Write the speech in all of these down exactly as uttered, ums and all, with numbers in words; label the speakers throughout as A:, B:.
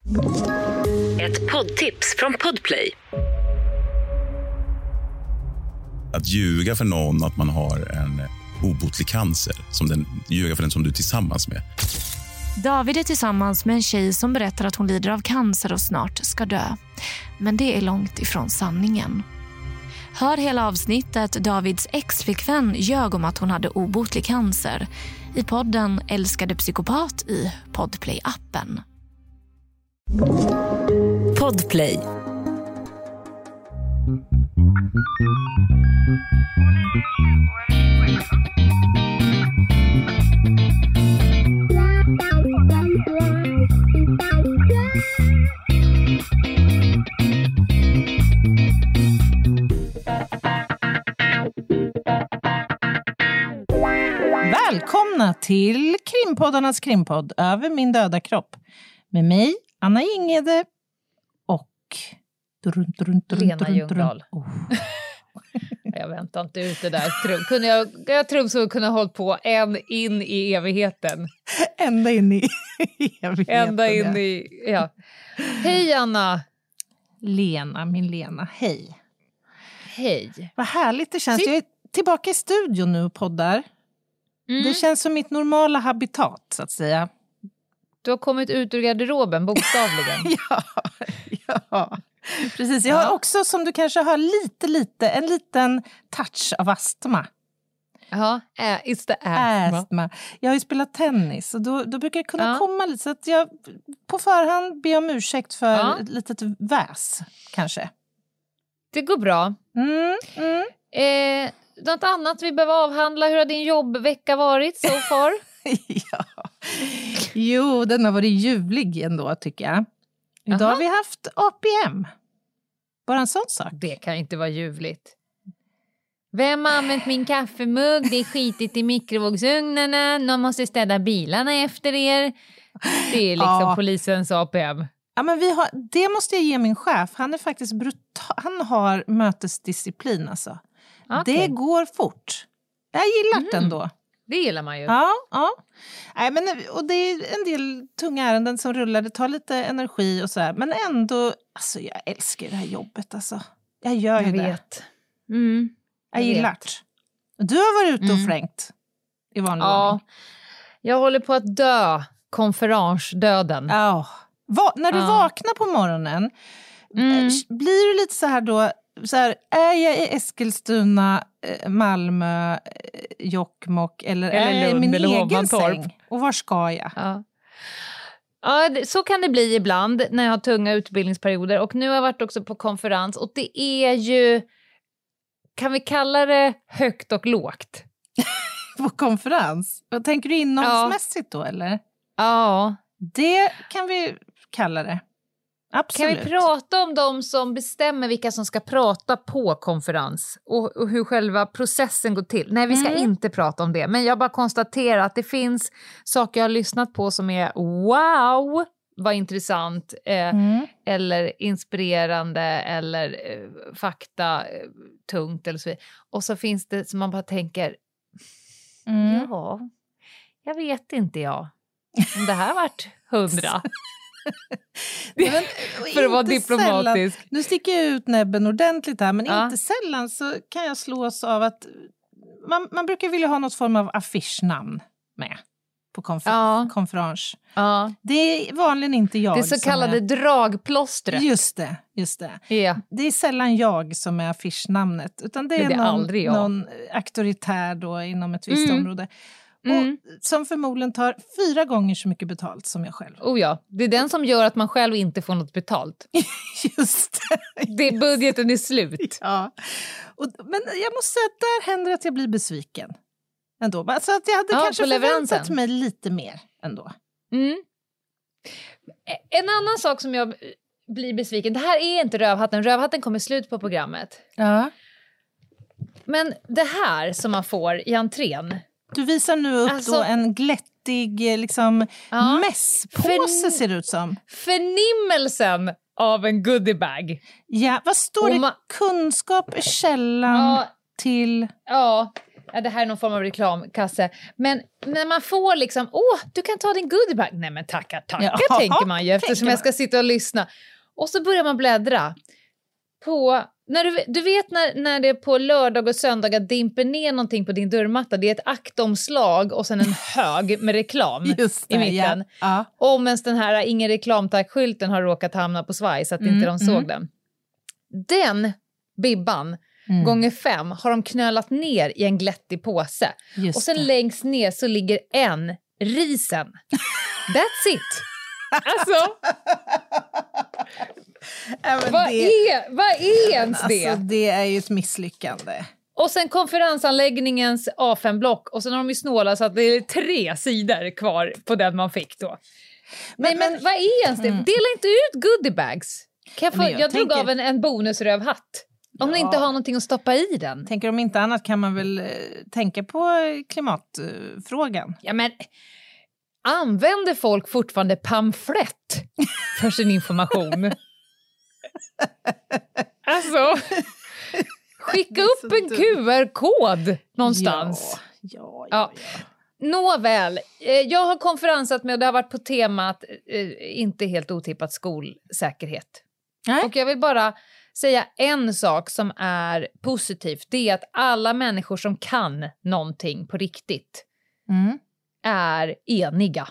A: Ett poddtips från Podplay.
B: Att ljuga för någon att man har en obotlig cancer, som den ljuga för den som du är tillsammans med.
C: David är tillsammans med en tjej som berättar att hon lider av cancer och snart ska dö. Men det är långt ifrån sanningen. Hör hela avsnittet Davids ex-flickvän ljög om att hon hade obotlig cancer i podden Älskade psykopat i Podplay-appen.
A: Podplay.
D: Välkomna till Krimpoddarnas krimpodd Över min döda kropp. Med mig, Anna Ingede och... Drunt, drunt, drunt,
E: Lena
D: drunt,
E: Ljungdahl.
D: Oh.
E: Jag väntar inte ut det där. Trum. Kunde jag, jag tror så kunde ha hållit på en in i evigheten.
D: Ända in i evigheten.
E: Ända in
D: ja.
E: i... Ja. Hej Anna!
D: Lena, min Lena. Hej.
E: Hej.
D: Vad härligt det känns.
E: Sitt.
D: Jag är tillbaka i studion nu och poddar.
E: Mm.
D: Det känns som mitt normala habitat, så att säga.
E: Du har kommit ut ur garderoben, bokstavligen.
D: ja, ja. Precis. Jag har
E: Ja.
D: också, som du kanske har, lite, lite, en liten touch av astma.
E: Ja, äh, it's the asthma.
D: Astma. Jag har ju spelat tennis och då, då brukar jag kunna
E: Ja.
D: komma lite. Så att jag på förhand ber om ursäkt för
E: Ja.
D: ett litet väs, kanske.
E: Det går bra.
D: Mm, mm.
E: Eh, något annat vi behöver avhandla? Hur har din jobbvecka varit so far?
D: ja. Jo, den har varit ljuvlig ändå, tycker jag. Idag
E: Aha.
D: har vi haft A P M. Bara en sån sak.
E: Det kan inte vara ljuvligt. Vem har använt min kaffemugg? Det är skitigt i mikrovågsugnarna. Någon måste städa bilarna efter er. Det är liksom
D: Ja.
E: polisens A P M.
D: Ja, men vi har, det måste jag ge min chef. Han är faktiskt brutal. Han har mötesdisciplin, alltså.
E: Okej.
D: Det går fort. Jag gillar
E: Mm.
D: det ändå.
E: Det gillar man ju.
D: Ja, ja. Nej, men, och det är en del tunga ärenden som rullar. Det tar lite energi och så här. Men ändå, alltså jag älskar det här jobbet. Alltså. Jag gör ju
E: Jag
D: det.
E: vet. Mm.
D: Jag
E: jag
D: gillar
E: vet.
D: det. Du har varit ute och
E: Mm.
D: flängt i vanlig
E: Ja,
D: ordning.
E: jag håller på att dö. Konferensdöden.
D: Ja. Va, när du
E: Ja.
D: vaknar på morgonen,
E: Mm.
D: eh, blir du lite så här då, så här, är jag i Eskilstuna, eh, Malmö, eh, Jokkmokk eller,
E: Eller
D: är jag i
E: Lund
D: min
E: eller
D: egen
E: Hovmantorp.
D: säng? Och var ska jag?
E: Ja. Ja, det- så kan det bli ibland när jag har tunga utbildningsperioder. Och nu har jag varit också på konferens. Och det är ju, kan vi kalla det högt och lågt?
D: På konferens? Vad tänker du, innehållsmässigt då, eller?
E: Ja.
D: Det kan vi kalla det.
E: Kan
D: Absolut.
E: vi prata om de som bestämmer vilka som ska prata på konferens och, och hur själva processen går till? Nej, vi ska
D: Mm.
E: inte prata om det. Men jag bara konstaterar att det finns saker jag har lyssnat på som är wow, vad intressant eh,
D: Mm.
E: eller inspirerande eller eh, fakta eh, tungt eller så vidare. Och så finns det som man bara tänker,
D: Mm.
E: ja, jag vet inte jag. Om det här varit hundra.
D: Nej, men,
E: För att vara
D: inte
E: diplomatisk.
D: Sällan, nu sticker jag ut näbben ordentligt här, men
E: Ja.
D: inte sällan så kan jag slås av att man, man brukar vilja ha något form av affischnamn med på konfer-
E: Ja.
D: konferens.
E: Ja.
D: Det är vanligen inte jag
E: Det så
D: som
E: kallade
D: är...
E: dragplåstret.
D: Just det, just det.
E: Ja.
D: Det är sällan jag som är affischnamnet, utan det är,
E: Men det är
D: någon,
E: aldrig jag.
D: någon auktoritär då inom ett visst
E: Mm.
D: område.
E: Mm.
D: Och som förmodligen tar fyra gånger så mycket betalt som jag själv.
E: Oh ja, det är den som gör att man själv inte får något betalt.
D: Just det.
E: Det budgeten är slut.
D: Ja. Och, men jag måste säga att där händer att jag blir besviken. Ändå. Så att jag hade
E: Ja,
D: kanske
E: på leveransen.
D: förväntat mig lite mer ändå.
E: Mm. En annan sak som jag blir besviken, det här är inte Rövhatten, Rövhatten kommer slut på programmet.
D: Ja.
E: Men det här som man får i entrén.
D: Du visar nu upp
E: Alltså-
D: då en glättig liksom,
E: Ja.
D: mässpåse
E: För-
D: ser det ut som.
E: Förnimmelsen av en goodiebag.
D: Ja, vad står
E: Och
D: det?
E: ma-
D: Kunskap är källan
E: Ja.
D: till...
E: Ja, ja, det här är någon form av reklamkasse. Men när man får liksom, åh, du kan ta din goodiebag. Nej men tackar, tackar ja, tänker man ju eftersom jag ska sitta och lyssna. Och så börjar man bläddra på, när du, du vet när, när det på lördag och söndagar dimper ner någonting på din dörrmatta. Det är ett aktomslag och sen en hög med reklam
D: Just det,
E: i mitten.
D: Ja. Ja.
E: Och medan den här ingen reklamtack-skylten har råkat hamna på svaj så att mm, inte de såg mm. den. Den bibban mm. gånger fem har de knölat ner i en glättig påse. Just och sen det. Längst ner så ligger en risen. That's it. Alltså...
D: Även
E: vad,
D: det,
E: är, vad är ens det?
D: Alltså, det är ju ett misslyckande.
E: Och sen konferensanläggningens A fem-block. Och sen har de ju snåla så att det är tre sidor kvar på den man fick då. Men, men, men vad är ens det? Mm. Dela inte ut goodiebags. Kan jag få, jag, jag drog tänker... av en, en bonusrövhatt. Om ja. Ni inte har någonting att stoppa i den.
D: Tänker om inte annat kan man väl eh, tänka på klimatfrågan.
E: Ja men... Använder folk fortfarande pamflett för sin information? Alltså, skicka upp en Q R-kod någonstans.
D: Ja, ja, ja,
E: ja. Nåväl, jag har konferensat med och det har varit på temat eh, inte helt otippat skolsäkerhet. Nej. Och jag vill bara säga en sak som är positivt. Det är att alla människor som kan någonting på riktigt mm. är eniga.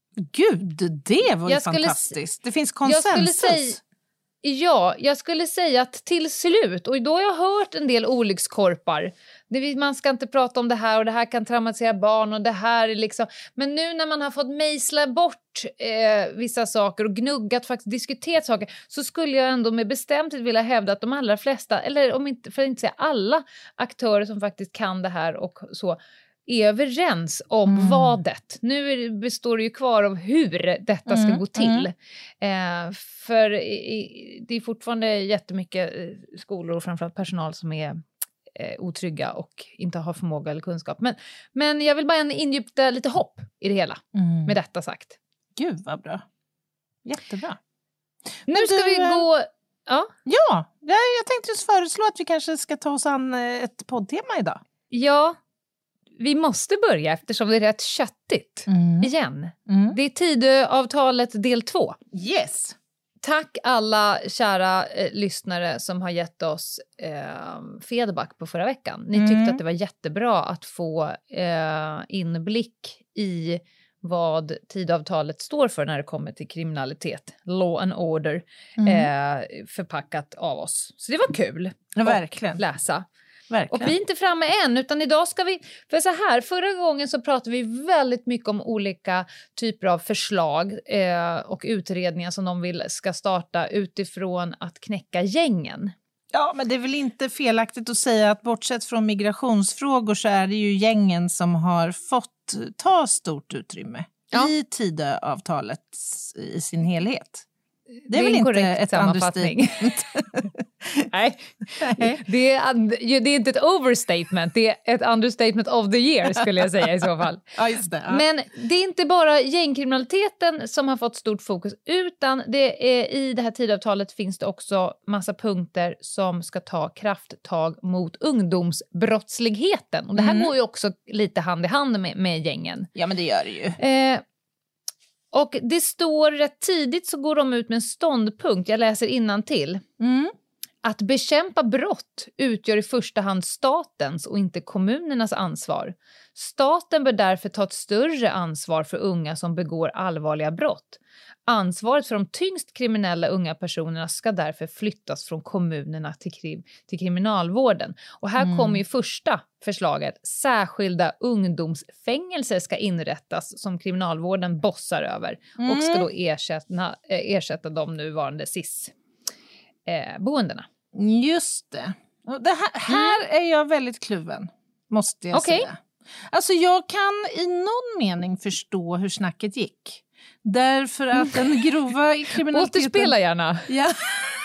D: Gud, det var ju fantastiskt. Det finns konsensus.
E: Jag skulle säga, ja, jag skulle säga att till slut, och då har jag hört en del olyckskorpar. Det, man ska inte prata om det här och det här kan traumatisera barn och det här är liksom... Men nu när man har fått mejsla bort eh, vissa saker och gnuggat, faktiskt diskuterat saker, så skulle jag ändå med bestämthet vilja hävda att de allra flesta, eller om inte, för att inte säga alla aktörer som faktiskt kan det här och så, är överens om mm. vadet. Nu är, består det ju kvar av hur detta ska mm. gå till. Mm. Eh, för i, det är fortfarande jättemycket skolor och framförallt personal som är eh, otrygga och inte har förmåga eller kunskap. Men, men jag vill bara ingjuta lite hopp i det hela mm. med detta sagt.
D: Gud vad bra. Jättebra.
E: Nu ska du, vi gå... Ja,
D: ja, jag tänkte just föreslå att vi kanske ska ta oss an ett poddtema idag.
E: Ja, vi måste börja eftersom det är rätt köttigt mm. igen. Mm. Det är Tidöavtalet del två.
D: Yes.
E: Tack alla kära eh, lyssnare som har gett oss eh, feedback på förra veckan. Ni mm. tyckte att det var jättebra att få eh, inblick i vad Tidöavtalet står för när det kommer till kriminalitet. Law and order mm. eh, förpackat av oss. Så det var kul
D: ja, verkligen.
E: Att läsa.
D: Verkligen.
E: Och vi är inte framme än, utan idag ska vi... För så här, förra gången så pratade vi väldigt mycket om olika typer av förslag eh, och utredningar som de vill ska starta utifrån att knäcka gängen.
D: Ja, men det är väl inte felaktigt att säga att bortsett från migrationsfrågor så är det ju gängen som har fått ta stort utrymme ja. I Tidöavtalet i sin helhet. Det är, det är väl inte ett understatement?
E: Nej, det är, det är inte ett overstatement. Det är ett understatement of the year skulle jag säga i så fall.
D: Ja, just det, ja.
E: Men det är inte bara gängkriminaliteten som har fått stort fokus, utan det är, i det här Tidöavtalet finns det också massa punkter som ska ta krafttag mot ungdomsbrottsligheten. Och det här mm. går ju också lite hand i hand med, med gängen.
D: Ja, men det gör det ju.
E: Eh, Och det står rätt tidigt så går de ut med en ståndpunkt, jag läser innantill. Mm. Att bekämpa brott utgör i första hand statens och inte kommunernas ansvar. Staten bör därför ta ett större ansvar för unga som begår allvarliga brott. Ansvaret för de tyngst kriminella unga personerna ska därför flyttas från kommunerna till, krim- till kriminalvården. Och här mm. kommer ju första förslaget. Särskilda ungdomsfängelser ska inrättas som kriminalvården bossar över. Mm. Och ska då ersätta, ersätta de nuvarande S I S-boendena.
D: Just det. det här, här mm. är jag väldigt kluven, måste jag okay. säga. Alltså jag kan i någon mening förstå hur snacket gick. Därför att den grova kriminaliteten...
E: Återspela gärna.
D: Ja.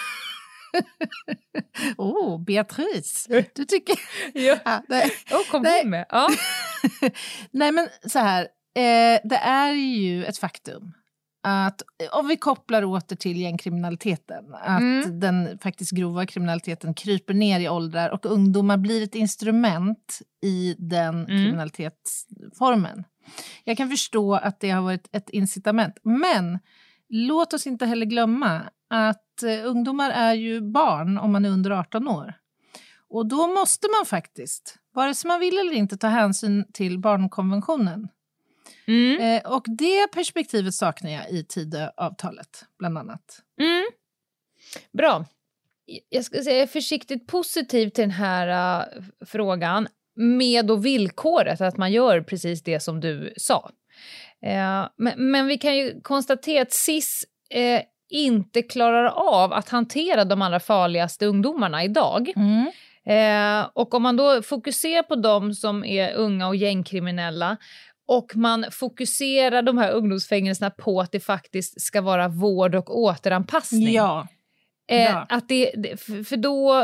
D: oh, Beatrice. Du tycker...
E: ja. Ja, det... oh, kom hon med. Ja.
D: Nej, men så här. Eh, det är ju ett faktum att, om vi kopplar åter till gängkriminaliteten, att mm. den faktiskt grova kriminaliteten kryper ner i åldrar och ungdomar blir ett instrument i den mm. kriminalitetsformen. Jag kan förstå att det har varit ett incitament, men låt oss inte heller glömma att eh, ungdomar är ju barn om man är under arton år. Och då måste man faktiskt, vare sig man vill eller inte, ta hänsyn till barnkonventionen. Mm. Eh, och det perspektivet saknar jag i Tidöavtalet, bland annat.
E: Mm. Bra. Jag ska säga försiktigt positiv till den här uh, frågan, med då villkoret att man gör precis det som du sa. Eh, men, men vi kan ju konstatera att S I S eh, inte klarar av att hantera de allra farligaste ungdomarna idag. Mm. Eh, och om man då fokuserar på de som är unga och gängkriminella, och man fokuserar de här ungdomsfängelserna på att det faktiskt ska vara vård och återanpassning.
D: Ja.
E: Eh,
D: ja.
E: Att det, för då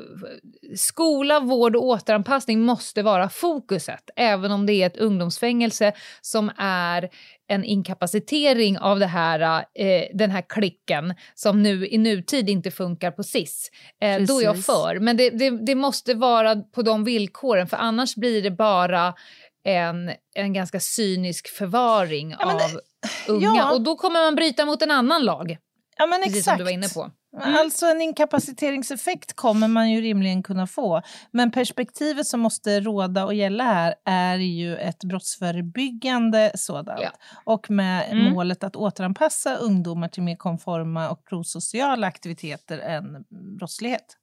E: skola, vård och återanpassning måste vara fokuset. Även om det är ett ungdomsfängelse som är en inkapacitering av det här, eh, den här klicken som nu i nutid inte funkar på S I S. Eh, då är jag för. Men det, det, det måste vara på de villkoren, för annars blir det bara en, en ganska cynisk förvaring ja, av det, unga. Ja. Och då kommer man bryta mot en annan lag.
D: Ja, men
E: precis
D: exakt.
E: Som du var inne på.
D: Mm. Alltså en inkapaciteringseffekt kommer man ju rimligen kunna få. Men perspektivet som måste råda och gälla här är ju ett brottsförebyggande sådant. Ja. Och med mm. målet att återanpassa ungdomar till mer konforma och prosociala aktiviteter än brottslighet.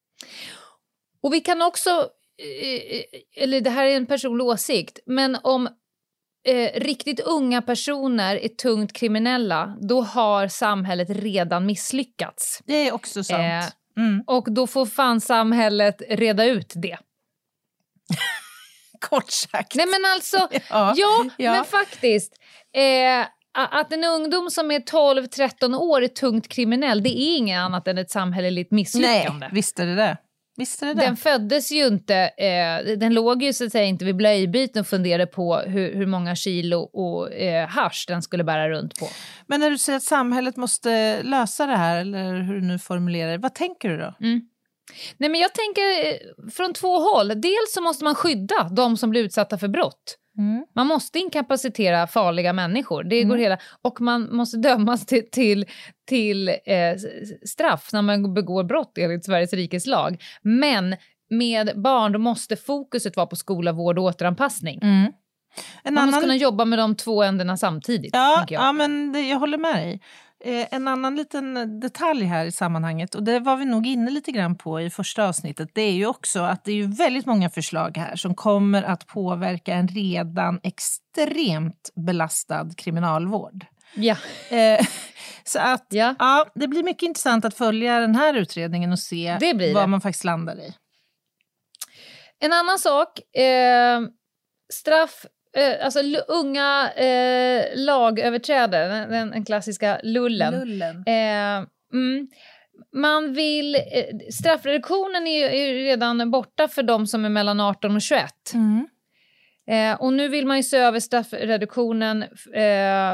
E: Och vi kan också, eller det här är en personlig åsikt, men om Eh, riktigt unga personer är tungt kriminella, då har samhället redan misslyckats.
D: Det är också sant. Eh,
E: mm. Och då får fan samhället reda ut det.
D: Kort sagt.
E: Nej men alltså, ja, ja, ja. men faktiskt. Eh, att en ungdom som är tolv tretton år är tungt kriminell, det är inget annat än ett samhälleligt misslyckande.
D: Nej, visst är det det. Visst är det det.
E: Den föddes ju inte, eh, den låg ju så att säga inte vid blöjbyten och funderade på hur, hur många kilo och eh, hasch den skulle bära runt på.
D: Men när du säger att samhället måste lösa det här, eller hur du nu formulerar det, vad tänker du då?
E: Mm. Nej men jag tänker eh, från två håll. Dels så måste man skydda de som blir utsatta för brott. Mm. Man måste inkapacitera farliga människor. Det går mm. hela, och man måste dömas till, till, till eh, straff när man begår brott enligt Sveriges rikes lag. Men med barn då måste fokuset vara på skola, vård och återanpassning. Mm. En man annan... måste kunna jobba med de två ändarna samtidigt.
D: Ja,
E: jag.
D: ja men det, jag håller med dig. Eh, en annan liten detalj här i sammanhanget, och det var vi nog inne lite grann på i första avsnittet, det är ju också att det är ju väldigt många förslag här som kommer att påverka en redan extremt belastad kriminalvård.
E: Ja.
D: Eh, så att
E: ja.
D: ja, det blir mycket intressant att följa den här utredningen och se vad man faktiskt landar i.
E: En annan sak, eh, straff. Uh, alltså l- unga uh, lagöverträdare, den, den klassiska lullen.
D: lullen.
E: Uh, mm, man vill, uh, straffreduktionen är, är redan borta för de som är mellan arton och tjugoett. Mm. Uh, och nu vill man ju se över straffreduktionen. Uh,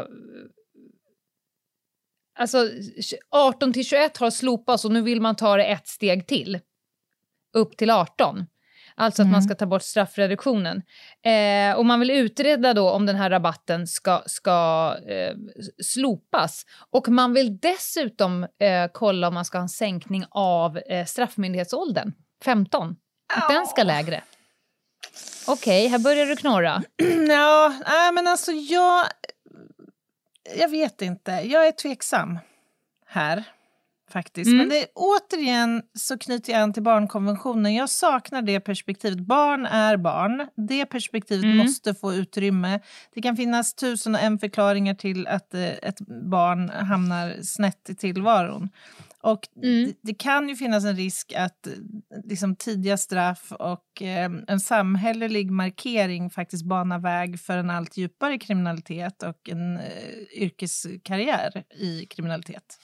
E: alltså arton till tjugoett har slopats och nu vill man ta det ett steg till. Upp till arton. Alltså att mm. man ska ta bort straffreduktionen. Eh, och man vill utreda då om den här rabatten ska, ska eh, slopas. Och man vill dessutom eh, kolla om man ska ha en sänkning av eh, straffmyndighetsåldern. femton. Att oh. den ska lägre. Okej, okay, här börjar du knorra.
D: Ja, nej, men alltså jag... Jag vet inte. Jag är tveksam här. Faktiskt. Mm. Men det, återigen så knyter jag an till barnkonventionen. Jag saknar det perspektivet. Barn är barn. Det perspektivet mm. måste få utrymme. Det kan finnas tusen och en förklaringar till att eh, ett barn hamnar snett i tillvaron. Och mm. det, det kan ju finnas en risk att liksom, tidiga straff och eh, en samhällelig markering faktiskt banar väg för en allt djupare kriminalitet och en eh, yrkeskarriär i kriminalitet.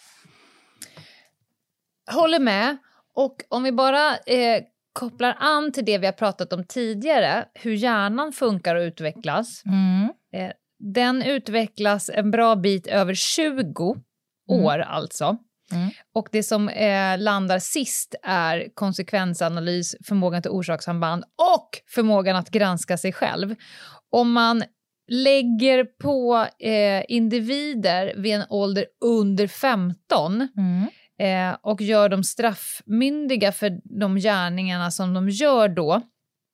E: Håller med. Och om vi bara eh, kopplar an till det vi har pratat om tidigare, hur hjärnan funkar och utvecklas. Mm. Eh, den utvecklas en bra bit över tjugo mm. år alltså. Mm. Och det som eh, landar sist är konsekvensanalys, förmågan till orsakssamband och förmågan att granska sig själv. Om man lägger på eh, individer vid en ålder under femton mm. eh, och gör dem straffmyndiga för de gärningarna som de gör då,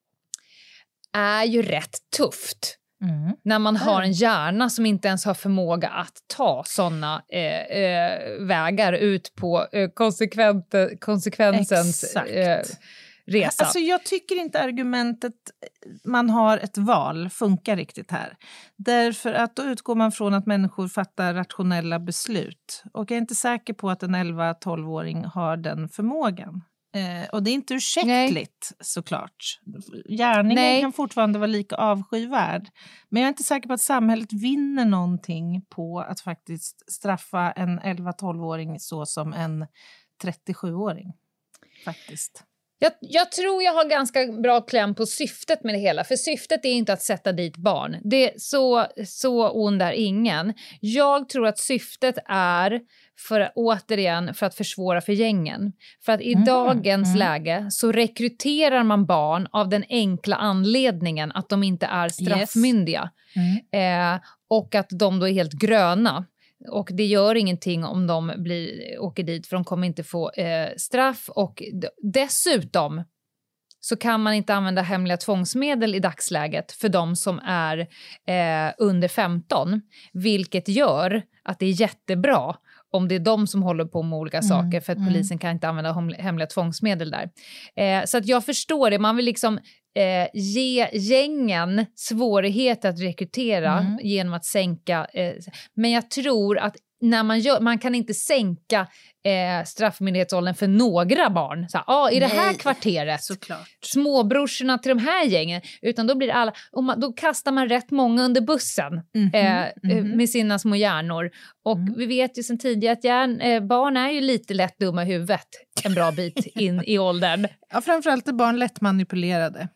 E: är ju rätt tufft. Mm. När man har en hjärna som inte ens har förmåga att ta sådana eh, eh, vägar ut på eh, konsekvent, konsekvensens eh, resa.
D: Alltså jag tycker inte argumentet man har ett val funkar riktigt här. Därför att då utgår man från att människor fattar rationella beslut. Och jag är inte säker på att en elva-tolv-åring har den förmågan. Eh, och det är inte ursäktligt såklart. Gärningen Nej. kan fortfarande vara lika avskyvärd. Men jag är inte säker på att samhället vinner någonting på att faktiskt straffa en elva-tolv-åring så som en trettiosju-åring. Faktiskt.
E: Jag, jag tror jag har ganska bra kläm på syftet med det hela. För syftet är inte att sätta dit barn. Det är så, så ond är ingen. Jag tror att syftet är för, återigen för att försvåra för gängen. För att i mm, dagens mm. läge så rekryterar man barn av den enkla anledningen att de inte är straffmyndiga. Yes. Mm. Eh, och att de då är helt gröna. Och det gör ingenting om de blir, åker dit, för de kommer inte få eh, straff. Och d- dessutom så kan man inte använda hemliga tvångsmedel i dagsläget för de som är eh, under femton. Vilket gör att det är jättebra om det är de som håller på med olika mm, saker, för att mm. polisen kan inte använda hom- hemliga tvångsmedel där. Eh, så att jag förstår det, man vill liksom eh, ge gängen svårighet att rekrytera mm. genom att sänka. Eh, men jag tror att när man gör, man kan inte sänka eh, straffmyndighetsåldern för några barn. Så, ah, i det här Nej, kvarteret,
D: såklart.
E: Småbrorsorna till de här gängen, utan då blir det alla, och man, då kastar man rätt många under bussen mm-hmm, eh, mm-hmm. med sina små hjärnor. Och mm. vi vet ju sedan tidigare att hjärn, eh, barn är ju lite lätt dumma i huvudet en bra bit in i åldern.
D: Ja, framförallt är barn lätt manipulerade.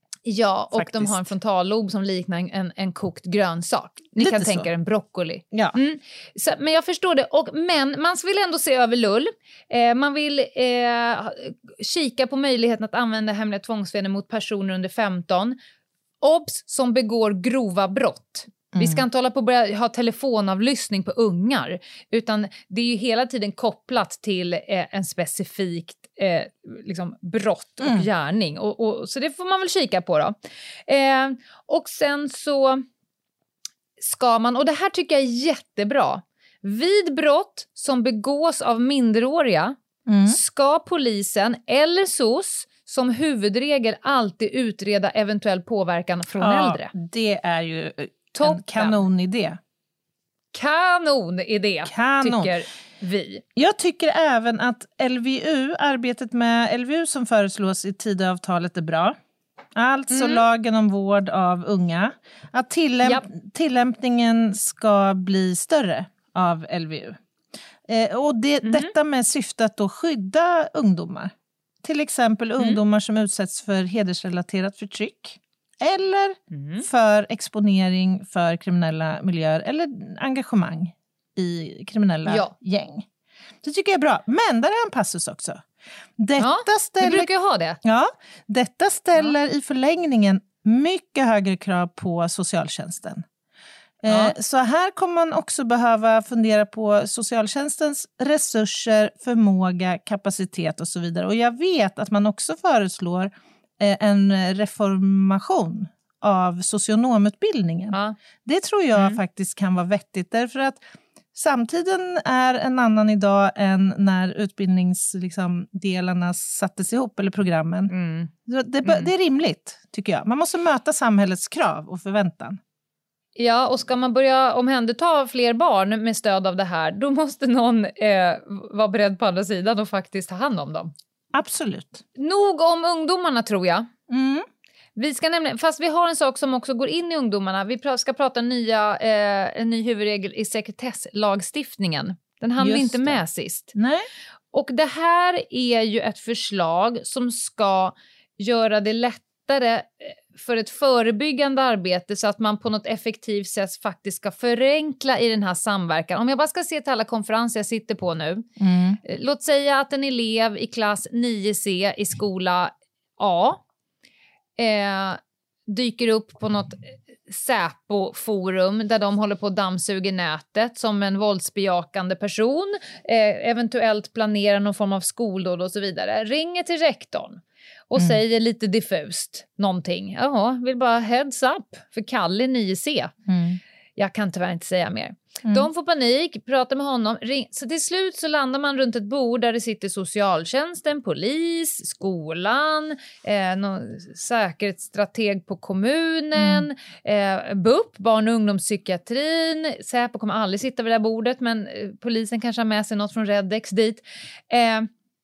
E: Ja, och
D: Faktiskt.
E: de har en frontallob som liknar en, en kokt grönsak. Ni
D: Lite
E: kan
D: så.
E: tänka er en broccoli.
D: Ja.
E: Mm. Så, men jag förstår det. Och, men man vill ändå se över lull. Eh, man vill eh, kika på möjligheten att använda hemliga tvångsmedel mot personer under femton. Obs som begår grova brott. Mm. Vi ska inte hålla på att börja ha telefonavlyssning på ungar. Utan det är ju hela tiden kopplat till eh, en specifik eh, liksom brott och mm. gärning. Och, och, så det får man väl kika på då. Eh, och sen så ska man, och det här tycker jag är jättebra. Vid brott som begås av minderåriga mm. ska polisen eller S O S som huvudregel alltid utreda eventuell påverkan från
D: ja,
E: äldre.
D: Det är ju
E: Toppen.
D: En kanonidé.
E: Kanonidé,
D: Kanon.
E: tycker vi.
D: Jag tycker även att L V U, arbetet med L V U som föreslås i Tidöavtalet är bra. Alltså mm. lagen om vård av unga. Att tillämp- Japp. tillämpningen ska bli större av L V U. Eh, och det, mm. detta med syfte att då skydda ungdomar. Till exempel mm. ungdomar som utsätts för hedersrelaterat förtryck. Eller mm. för exponering för kriminella miljöer. Eller engagemang i kriminella ja. gäng. Det tycker jag är bra. Men där är en passus också. Detta
E: ja,
D: ställer,
E: vi brukar ju ha det.
D: Ja, detta ställer ja. i förlängningen mycket högre krav på socialtjänsten. Ja. Eh, så här kommer man också behöva fundera på socialtjänstens resurser, förmåga, kapacitet och så vidare. Och jag vet att man också föreslår eh, en reformation av socionomutbildningen. Ja. Det tror jag mm. faktiskt kan vara vettigt, därför att samtiden är en annan idag än när utbildningsdelarna liksom, sattes ihop, eller programmen. Mm. Det, mm. det är rimligt, tycker jag. Man måste möta samhällets krav och förväntan.
E: Ja, och ska man börja omhänderta fler barn med stöd av det här, då måste någon eh, vara beredd på andra sidan och faktiskt ta hand om dem.
D: Absolut.
E: Nog om ungdomarna, tror jag.
D: Mm.
E: Vi ska nämligen, fast vi har en sak som också går in i ungdomarna. Vi ska prata nya, eh, en ny huvudregel i sekretesslagstiftningen. Den hann vi inte med sist.
D: Nej.
E: Och det här är ju ett förslag som ska göra det lätt lättare för ett förebyggande arbete så att man på något effektivt sätt faktiskt ska förenkla i den här samverkan. Om jag bara ska se till alla konferenser jag sitter på nu. Mm. Låt säga att en elev i klass nio C i skola A eh, dyker upp på något Säpo-forum där de håller på att dammsuga nätet som en våldsbejakande person, eh, eventuellt planerar någon form av skoldåd och så vidare. Ringer till rektorn och mm. säger lite diffust någonting. Ja, vill bara heads up för Kalle nio C. Mm. Jag kan tyvärr inte säga mer. Mm. De får panik, pratar med honom. Ring. Så till slut så landar man runt ett bord där det sitter socialtjänsten, polis, skolan, eh, någon säkerhetsstrateg på kommunen, mm. eh, B U P, barn- och ungdomspsykiatrin. Säpo kommer aldrig sitta vid det där bordet, men eh, polisen kanske har med sig något från Redex dit. Eh,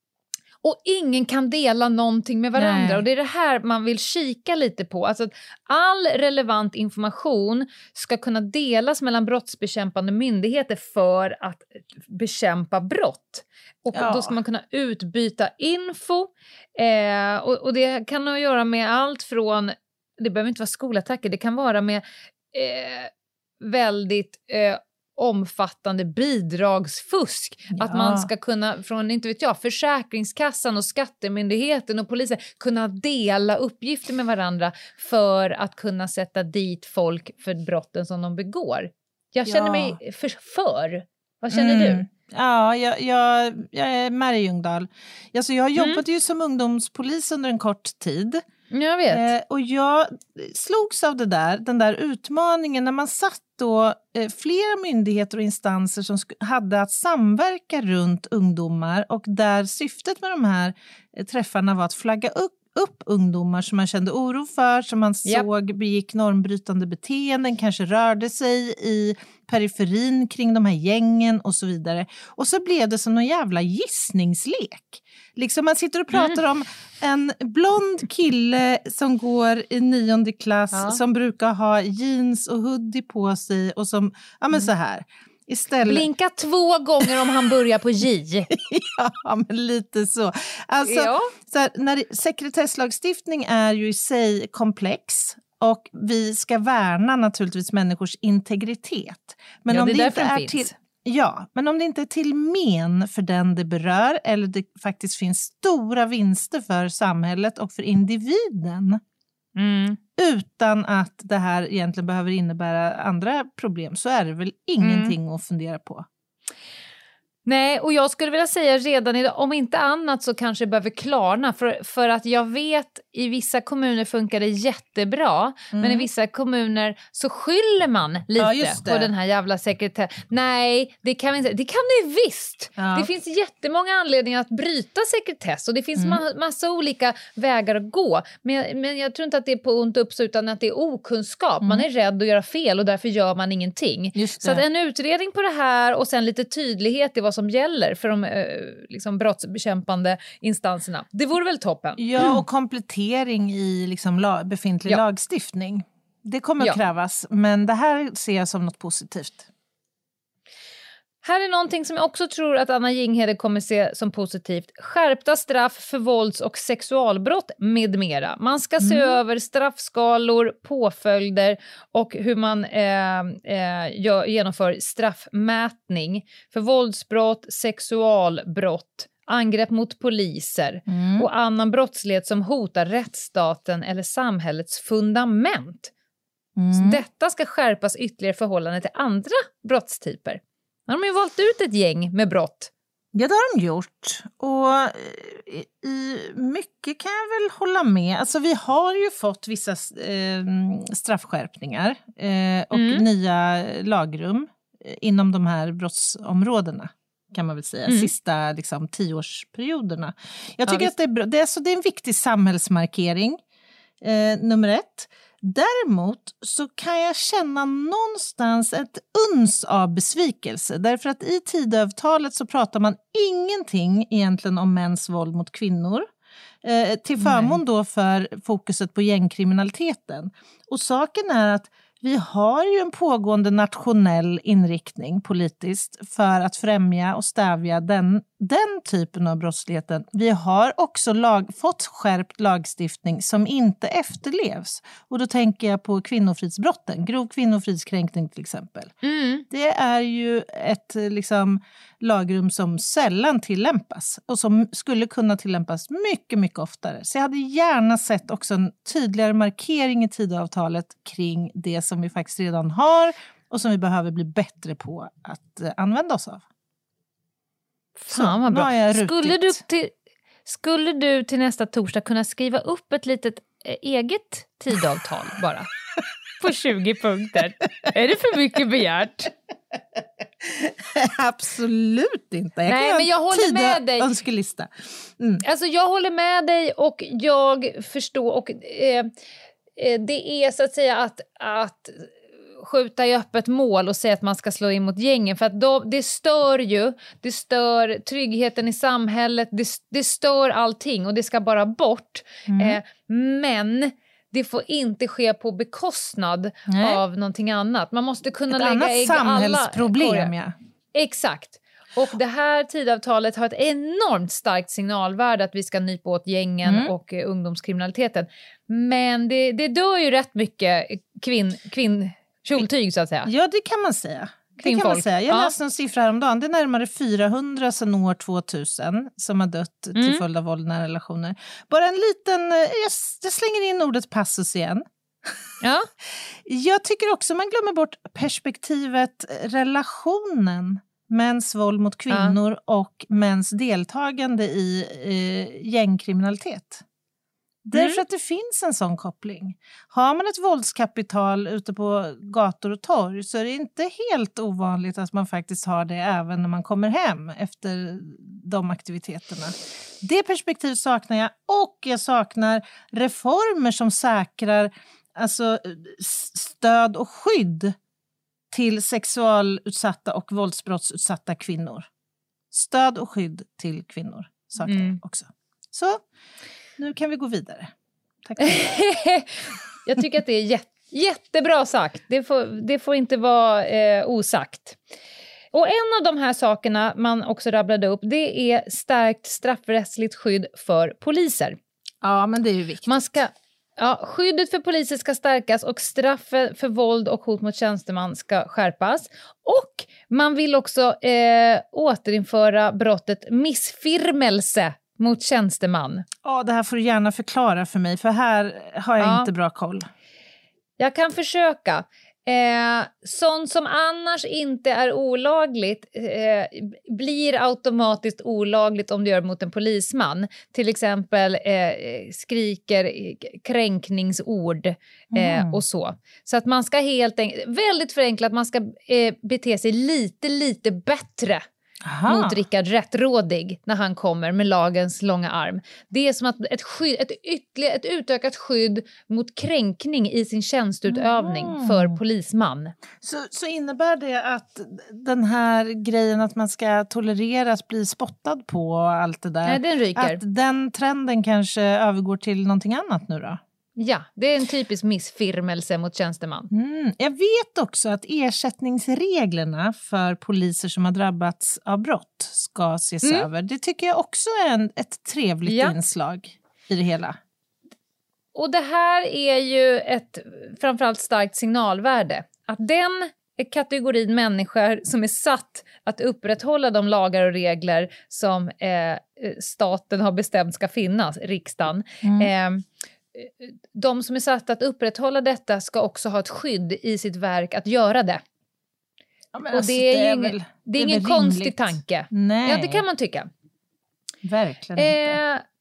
E: Och ingen kan dela någonting med varandra. Nej. Och det är det här man vill kika lite på. Alltså att all relevant information ska kunna delas mellan brottsbekämpande myndigheter för att bekämpa brott. Och ja. Då ska man kunna utbyta info. Eh, och, och det kan ha att göra med allt från, det behöver inte vara skolattacker, det kan vara med eh, väldigt... Eh, omfattande bidragsfusk. Ja. Att man ska kunna från, inte vet jag, Försäkringskassan och Skattemyndigheten och polisen kunna dela uppgifter med varandra för att kunna sätta dit folk för brotten som de begår. Jag känner ja. mig för, för. Vad känner mm. du?
D: Ja, jag, jag, jag är Mary Ljungdahl. Alltså jag har jobbat mm. ju som ungdomspolis under en kort tid.
E: Jag vet.
D: Eh, och jag slogs av det där, den där utmaningen när man satt då eh, flera myndigheter och instanser som sk- hade att samverka runt ungdomar och där syftet med de här eh, träffarna var att flagga upp upp ungdomar som man kände oro för, som man yep. såg begick normbrytande beteenden, kanske rörde sig i periferin kring de här gängen och så vidare. Och så blev det som någon jävla gissningslek. Liksom man sitter och pratar mm. om en blond kille som går i nionde klass, ja. som brukar ha jeans och hoodie på sig och som, ja men mm. så här. Istället...
E: Blinka två gånger om han börjar på J.
D: Ja, men lite så. Alltså, ja. så här, när det, sekretesslagstiftning är ju i sig komplex och vi ska värna naturligtvis människors integritet. Men
E: ja,
D: om
E: det är
D: det
E: därför
D: inte
E: den
D: är
E: finns.
D: till, ja, men om det inte är till men för den det berör eller det faktiskt finns stora vinster för samhället och för individen. Mm. Utan att det här egentligen behöver innebära andra problem så är det väl ingenting mm. att fundera på.
E: Nej, och jag skulle vilja säga redan idag, om inte annat så kanske det behöver klarna. För, för att jag vet, i vissa kommuner funkar det jättebra. Mm. Men i vissa kommuner så skyller man lite ja, på den här jävla sekretess. Nej, det kan vi inte. Det kan det visst. Ja. Det finns jättemånga anledningar att bryta sekretess. Och det finns mm. ma- massa olika vägar att gå. Men, men jag tror inte att det är på ont upp utan att det är okunskap. Mm. Man är rädd att göra fel och därför gör man ingenting. Så att en utredning på det här och sen lite tydlighet i vad som gäller för de eh, liksom brottsbekämpande instanserna. Det vore väl toppen.
D: Ja, och komplettering i liksom la- befintlig ja. lagstiftning. Det kommer ja. krävas, men det här ser jag som något positivt.
E: Här är någonting som jag också tror att Anna Jinghede kommer se som positivt. Skärpta straff för vålds- och sexualbrott med mera. Man ska se mm. över straffskalor, påföljder och hur man eh, eh, gör, genomför straffmätning för våldsbrott, sexualbrott, angrepp mot poliser mm. och annan brottslighet som hotar rättsstaten eller samhällets fundament. Mm. Så detta ska skärpas ytterligare i förhållande till andra brottstyper. De har ju valt ut ett gäng med brott.
D: Ja, det har de gjort. Och i mycket kan jag väl hålla med. Alltså vi har ju fått vissa eh, straffskärpningar eh, och mm. nya lagrum inom de här brottsområdena. Kan man väl säga. Mm. Sista liksom, tioårsperioderna. Jag tycker ja, att det är bra. Det är, alltså, det är en viktig samhällsmarkering. Eh, nummer ett. Däremot så kan jag känna någonstans ett uns av besvikelse. Därför att i Tidöavtalet så pratar man ingenting egentligen om mäns våld mot kvinnor. Eh, till förmån Nej. då för fokuset på gängkriminaliteten. Och saken är att vi har ju en pågående nationell inriktning politiskt för att främja och stävja den, den typen av brottsligheten. Vi har också lag, fått skärpt lagstiftning som inte efterlevs. Och då tänker jag på kvinnofridsbrotten, grov kvinnofridskränkning till exempel.
E: Mm.
D: Det är ju ett liksom, lagrum som sällan tillämpas och som skulle kunna tillämpas mycket, mycket oftare. Så jag hade gärna sett också en tydligare markering i Tidöavtalet kring det som vi faktiskt redan har och som vi behöver bli bättre på att eh, använda oss av.
E: Fan vad bra.
D: Så,
E: skulle, du till, skulle du till nästa torsdag kunna skriva upp ett litet eh, eget tidavtal bara? På tjugo punkter. Är det för mycket begärt?
D: Absolut inte. Jag
E: Nej, men jag håller med dig.
D: Önskelista. Mm.
E: Alltså jag håller med dig och jag förstår och eh, det är så att säga att, att skjuta i öppet mål och säga att man ska slå in mot gängen för att då, det stör ju, det stör tryggheten i samhället, det, det stör allting och det ska bara bort. Mm. Eh, men det får inte ske på bekostnad Nej. Av någonting annat. Man måste kunna
D: ett
E: lägga ägg alla
D: samhällsproblem, ja.
E: Exakt. Och det här tidavtalet har ett enormt starkt signalvärde att vi ska nypa åt gängen mm. och eh, ungdomskriminaliteten. Men det, det dör ju rätt mycket kvinn, kvinn kjoltyg så att säga.
D: Ja, det kan man säga. Det kan man säga. Jag
E: ja.
D: läste en siffra häromdagen. Det är närmare fyrahundra sedan år tvåtusen som har dött mm. till följd av våld i nära relationer. Bara en liten... Jag, jag slänger in ordet passus igen.
E: Ja.
D: Jag tycker också man glömmer bort perspektivet relationen. Mäns våld mot kvinnor ja. Och mäns deltagande i eh, gängkriminalitet. Därför mm. att det finns en sån koppling. Har man ett våldskapital ute på gator och torg så är det inte helt ovanligt att man faktiskt har det även när man kommer hem efter de aktiviteterna. Det perspektivet saknar jag och jag saknar reformer som säkrar alltså, stöd och skydd till sexualutsatta och våldsbrottsutsatta kvinnor. Stöd och skydd till kvinnor saknar mm. jag också. Så... Nu kan vi gå vidare. Tack.
E: Jag tycker att det är jätte, jättebra sagt. Det får, det får inte vara eh, osagt. Och en av de här sakerna man också rabblade upp, det är stärkt straffrättsligt skydd för poliser.
D: Ja, men det är ju viktigt.
E: Man ska, ja, skyddet för poliser ska stärkas och straffen för våld och hot mot tjänsteman ska skärpas. Och man vill också eh, återinföra brottet missfirmelse mot tjänsteman.
D: Ja, det här får du gärna förklara för mig, för här har jag ja. Inte bra koll.
E: Jag kan försöka. Eh, sånt som annars inte är olagligt eh, blir automatiskt olagligt om du gör mot en polisman. Till exempel eh, skriker kränkningsord eh, mm. och så. Så att man ska helt enkelt, väldigt förenklat, man ska eh, bete sig lite, lite bättre. Aha. Mot Rickard Rättrådig när han kommer med lagens långa arm. Det är som att ett, skydd, ett, ytterligare, ett utökat skydd mot kränkning i sin tjänstutövning mm. för polisman.
D: Så, så innebär det att den här grejen att man ska tolerera att bli spottad på och allt det där.
E: Nej, den ryker.
D: Att den trenden kanske övergår till någonting annat nu då?
E: Ja, det är en typisk missfirmelse mot tjänsteman.
D: Mm. Jag vet också att ersättningsreglerna för poliser som har drabbats av brott ska ses mm. över. Det tycker jag också är en, ett trevligt ja. Inslag i det hela.
E: Och det här är ju ett framförallt starkt signalvärde. Att den kategorin människor som är satt att upprätthålla de lagar och regler som eh, staten har bestämt ska finnas, riksdagen, mm. eh, de som är satta att upprätthålla detta ska också ha ett skydd i sitt verk att göra det. Ja, och alltså, det är, det är, ingen, väl, det är ingen konstig rimligt. Tanke.
D: Nej.
E: Ja, det kan man tycka.
D: Verkligen
E: eh,
D: inte.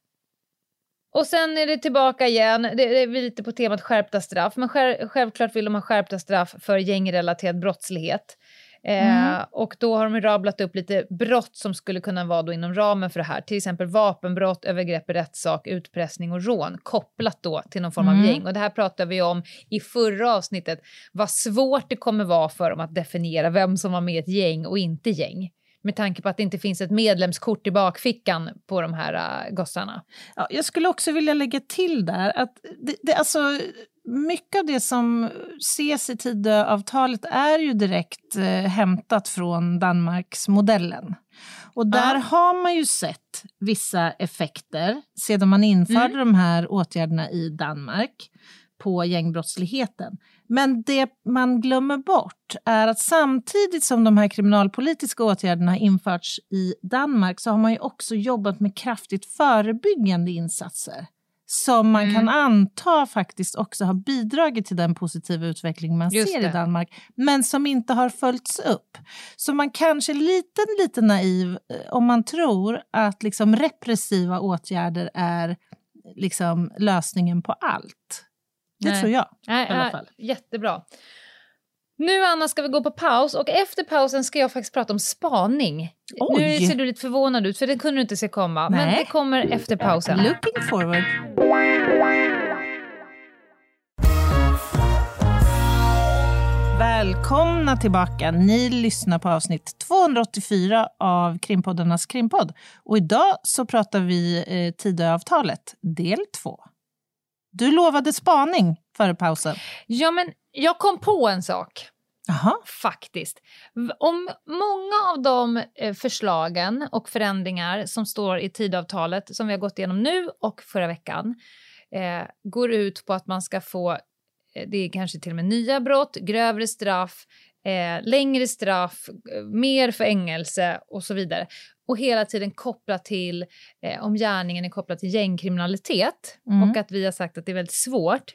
E: Och sen är det tillbaka igen, det, det är lite på temat skärpta straff. Men själv, självklart vill de ha skärpta straff för gängrelaterad brottslighet. Mm. Eh, och då har de rabblat upp lite brott som skulle kunna vara då inom ramen för det här. Till exempel vapenbrott, övergrepp i rättssak, utpressning och rån. Kopplat då till någon form av mm. gäng. Och det här pratade vi om i förra avsnittet. Vad svårt det kommer vara för dem att definiera vem som var med i ett gäng och inte gäng. Med tanke på att det inte finns ett medlemskort i bakfickan på de här uh, gossarna.
D: Ja, jag skulle också vilja lägga till där att det, det, alltså, mycket av det som ses i Tidöavtalet är ju direkt eh, hämtat från Danmarks modellen. Och där
E: Ja.
D: har man ju sett vissa effekter sedan man införde
E: Mm.
D: de här åtgärderna i Danmark på gängbrottsligheten. Men det man glömmer bort är att samtidigt som de här kriminalpolitiska åtgärderna har införts i Danmark så har man ju också jobbat med kraftigt förebyggande insatser. Som man
E: Mm.
D: kan anta faktiskt också har bidragit till den positiva utveckling man
E: Just
D: ser
E: det.
D: i Danmark. Men som inte har följts upp. Så man kanske är lite, lite naiv om man tror att liksom repressiva åtgärder är liksom lösningen på allt. Det
E: Nej.
D: tror jag
E: Nej,
D: i alla
E: nej,
D: fall.
E: jättebra. Nu Anna ska vi gå på paus och efter pausen ska jag faktiskt prata om spaning.
D: Oj.
E: Nu ser du lite förvånad ut för det kunde du inte se komma. Men
D: Nej.
E: det kommer efter pausen.
D: Looking forward. Välkomna tillbaka. Ni lyssnar på avsnitt tvåhundraåttiofyra av Krimpoddarnas krimpodd. Och idag så pratar vi eh, Tidöavtalet, del två. Du lovade spaning före pausen.
E: Ja, men jag kom på en sak.
D: Aha.
E: Faktiskt. V- Om många av de eh, förslagen och förändringar som står i Tidöavtalet som vi har gått igenom nu och förra veckan eh, går ut på att man ska få, eh, det är kanske till och med nya brott, grövre straff, eh, längre straff, eh, mer fängelse och så vidare. Och hela tiden kopplat till, eh, om gärningen är kopplad till gängkriminalitet
D: Mm.
E: och att vi har sagt att det är väldigt svårt.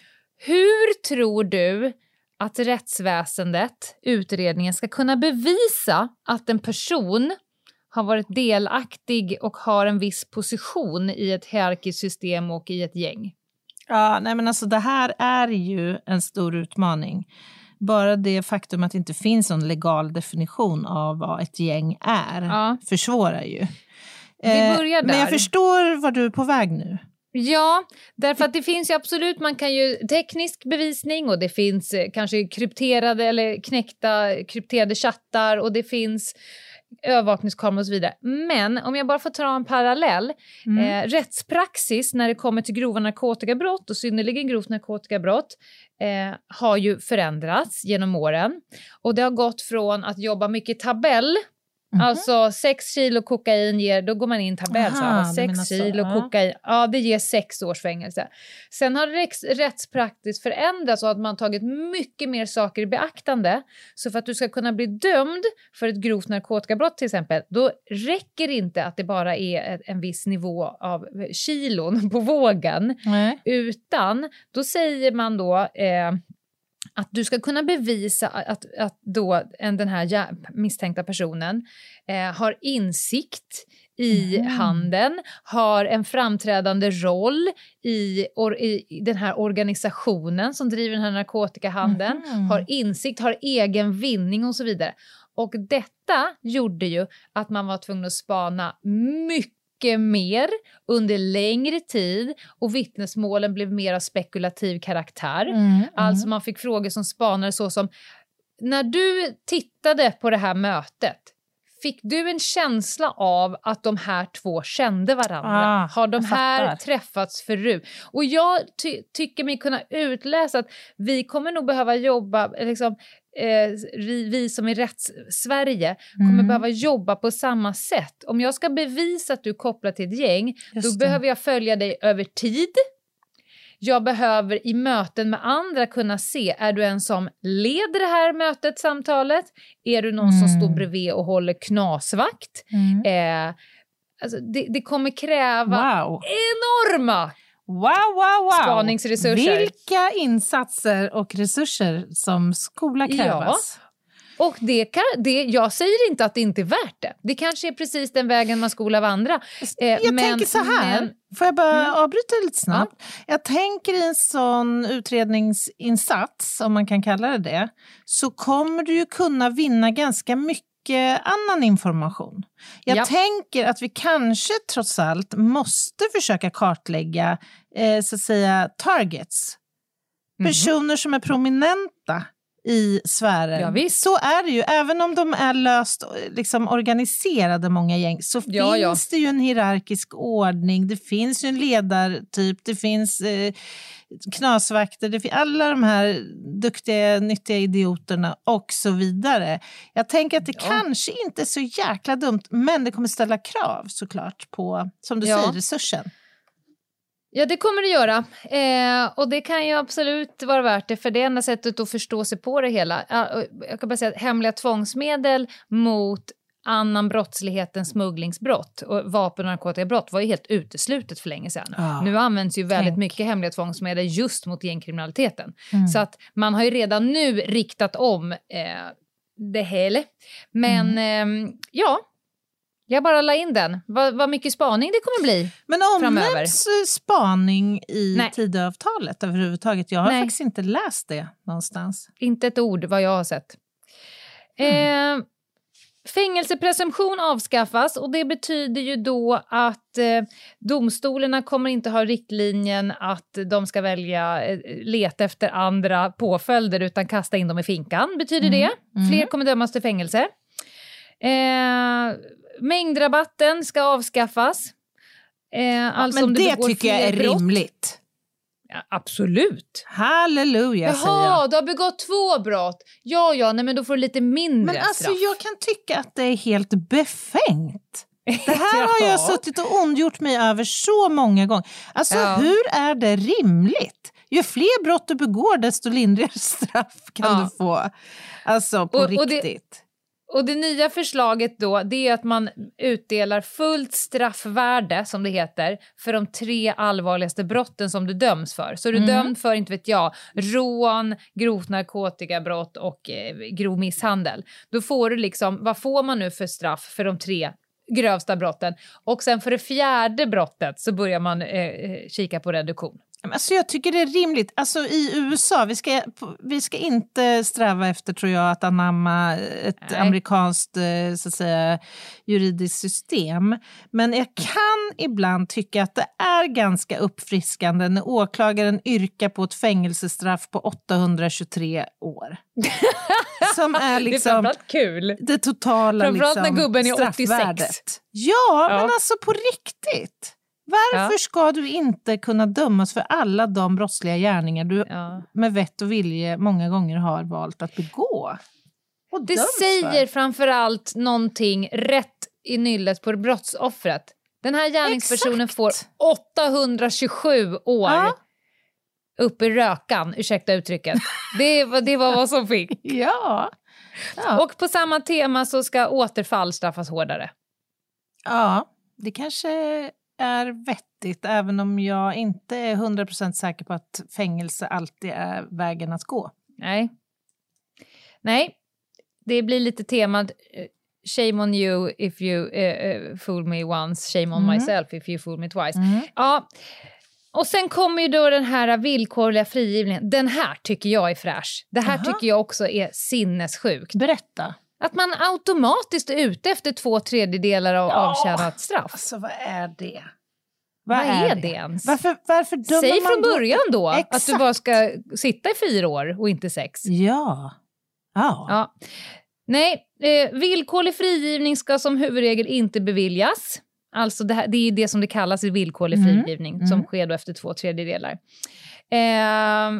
E: Hur tror du att rättsväsendet, utredningen, ska kunna bevisa att en person har varit delaktig och har en viss position i ett hierarkiskt system och i ett gäng?
D: Ja, nej men alltså det här är ju en stor utmaning. Bara det faktum att det inte finns någon legal definition av vad ett gäng är
E: Ja.
D: försvårar ju.
E: Vi börjar
D: Men jag
E: där.
D: förstår var du är på väg nu.
E: Ja, därför att det finns ju absolut, man kan ju teknisk bevisning och det finns eh, kanske krypterade eller knäckta krypterade chattar och det finns övervakningskameror och så vidare. Men om jag bara får ta en parallell,
D: Mm.
E: eh, rättspraxis när det kommer till grova narkotikabrott och synnerligen grovt narkotikabrott eh, har ju förändrats genom åren. Och det har gått från att jobba mycket tabell.
D: Mhm.
E: Alltså sex kilo kokain ger, då går man in tabell. Så,
D: Aha,
E: ja,
D: du
E: sex
D: menar så,
E: kilo
D: ja.
E: kokain, ja det ger sex års fängelse. Sen har rätts, rättspraktiskt förändrats och att man tagit mycket mer saker i beaktande. Så för att du ska kunna bli dömd för ett grovt narkotikabrott till exempel, då räcker inte att det bara är ett, en viss nivå av kilon på vågen.
D: Nej.
E: Utan då säger man då eh, att du ska kunna bevisa att, att då en, den här jä- misstänkta personen eh, har insikt i
D: Mm.
E: handeln, har en framträdande roll i, or, i den här organisationen som driver den här narkotikahandeln,
D: Mhm.
E: har insikt, har egen vinning och så vidare. Och detta gjorde ju att man var tvungen att spana mycket mer under längre tid och vittnesmålen blev mer av spekulativ karaktär.
D: Mm, mm.
E: Alltså man fick frågor som spanare så som, när du tittade på det här mötet, fick du en känsla av att de här två kände varandra?
D: Ah,
E: Har de
D: jag
E: här
D: fattar.
E: träffats förut? Och jag ty- tycker mig kunna utläsa att vi kommer nog behöva jobba, liksom, eh, vi, vi som är rätts-Sverige kommer
D: Mm.
E: behöva jobba på samma sätt. Om jag ska bevisa att du är kopplad till ett gäng,
D: Just
E: då
D: det.
E: behöver jag följa dig över tid. Jag behöver i möten med andra kunna se, är du en som leder det här mötet, samtalet? Är du någon som
D: Mm.
E: står bredvid och håller knasvakt?
D: Mm.
E: Eh, alltså det, det kommer kräva
D: Wow.
E: enorma
D: Wow, wow, wow.
E: spaningsresurser.
D: Vilka insatser och resurser som skola krävas.
E: Och det kan, det, jag säger inte att det inte är värt det. Det kanske är precis den vägen man skola vandra. Eh,
D: Jag
E: men-
D: tänker så här,
E: men-
D: får jag bara
E: Mm.
D: avbryta lite snabbt? Jag tänker i en sån utredningsinsats, om man kan kalla det det, så kommer du ju kunna vinna ganska mycket annan information. Jag
E: Ja.
D: tänker att vi kanske trots allt måste försöka kartlägga eh, så att säga targets.
E: Mhm.
D: Personer som är prominenta i sfären.
E: Ja, visst.
D: Så är det ju. Även om de är löst liksom, organiserade, många gäng, så
E: ja,
D: finns
E: ja.
D: det ju en hierarkisk ordning. Det finns ju en ledartyp. Det finns eh, knasvakter. Det finns alla de här duktiga, nyttiga idioterna och så vidare. Jag tänker att det ja. kanske inte är så jäkla dumt, men det kommer ställa krav såklart på, som du ja. säger, resursen.
E: Ja, det kommer det göra. Eh, och det kan ju absolut vara värt det, för det enda sättet att förstå sig på det hela. Jag kan bara säga att hemliga tvångsmedel mot annan brottslighet än smugglingsbrott och vapen- och narkotikabrott var ju helt uteslutet för länge sedan. Ah, nu används ju väldigt tänk. mycket hemliga tvångsmedel just mot gängkriminaliteten. Mm. Så att man har ju redan nu riktat om eh, det hela. Men mm. eh, ja... Jag bara la in den. Vad, vad mycket spaning det kommer bli.
D: Men omnämns spaning i Nej. Tidöavtalet överhuvudtaget? Jag har Nej. faktiskt inte läst det någonstans.
E: Inte ett ord vad jag har sett. Mm. Eh, fängelsepresumtion avskaffas, och det betyder ju då att eh, domstolarna kommer inte ha riktlinjen att de ska välja eh, leta efter andra påföljder utan kasta in dem i finkan. Betyder mm. det? Fler mm. kommer dömas till fängelse. Eh, mängdrabatten ska avskaffas. Eh, alltså
D: men
E: om
D: det tycker jag är brott. rimligt.
E: Ja, absolut.
D: Halleluja, säger jag.
E: Jaha, du har begått två brott. Ja, ja, nej, men då får du lite mindre
D: men alltså,
E: straff.
D: jag kan tycka att det är helt befängt. Det här ja. har jag suttit och ondgjort mig över så många gånger. Alltså, ja. hur är det rimligt? Ju fler brott du begår, desto lindrigare straff kan ja. du få. Alltså, på och, riktigt. Och det...
E: Och det nya förslaget då, det är att man utdelar fullt straffvärde, som det heter, för de tre allvarligaste brotten som du döms för. Så är du mm. dömd för, inte vet jag, rån, grovt narkotikabrott och eh, grov misshandel. Då får du liksom, vad får man nu för straff för de tre grövsta brotten? Och sen för det fjärde brottet så börjar man eh, kika på reduktion.
D: Alltså jag tycker det är rimligt. Alltså i U S A, vi ska, vi ska inte sträva efter, tror jag, att anamma ett Nej. amerikanskt så att säga, juridiskt system. Men jag kan ibland tycka att det är ganska uppfriskande när åklagaren yrkar på ett fängelsestraff på åttahundratjugotre år. Som är liksom...
E: Det är framförallt kul.
D: Det totala
E: framförallt
D: liksom,
E: när gubben är
D: straffvärdet.
E: åttiosex.
D: Ja, ja, men alltså på riktigt. Varför ja. ska du inte kunna dömas för alla de brottsliga gärningar du ja. med vett och vilje många gånger har valt att begå? Och
E: det säger för. framförallt någonting rätt i nyllet på brottsoffret. Den här gärningspersonen Exakt. får åttahundratjugosju år ja. upp i rökan, ursäkta uttrycket. Det var, det var vad som fick.
D: ja. ja.
E: Och på samma tema så ska återfall straffas hårdare.
D: Ja, det kanske... är vettigt, även om jag inte är hundra procent säker på att fängelse alltid är vägen att gå.
E: Nej. Nej, det blir lite temat shame on you if you uh, fool me once, shame on mm. myself if you fool me twice. Mm. Ja, och sen kommer ju då den här villkorliga frigivningen. Den här tycker jag är fräsch. Det här Aha. tycker jag också är sinnessjukt.
D: Berätta.
E: Att man automatiskt är ute efter två tredjedelar av ja, avtjänat straff.
D: Alltså vad är det? Vad,
E: vad
D: är,
E: är
D: det?
E: det ens?
D: Varför, varför dömer
E: Säg
D: man
E: från
D: då?
E: början då
D: Exakt.
E: att du bara ska sitta i fyra år och inte sex.
D: Ja. Oh.
E: ja. Nej, eh, villkorlig frigivning ska som huvudregel inte beviljas. Alltså det, här, det är det som det kallas i villkorlig mm. frigivning mm. som sker då efter två tredjedelar. Eh,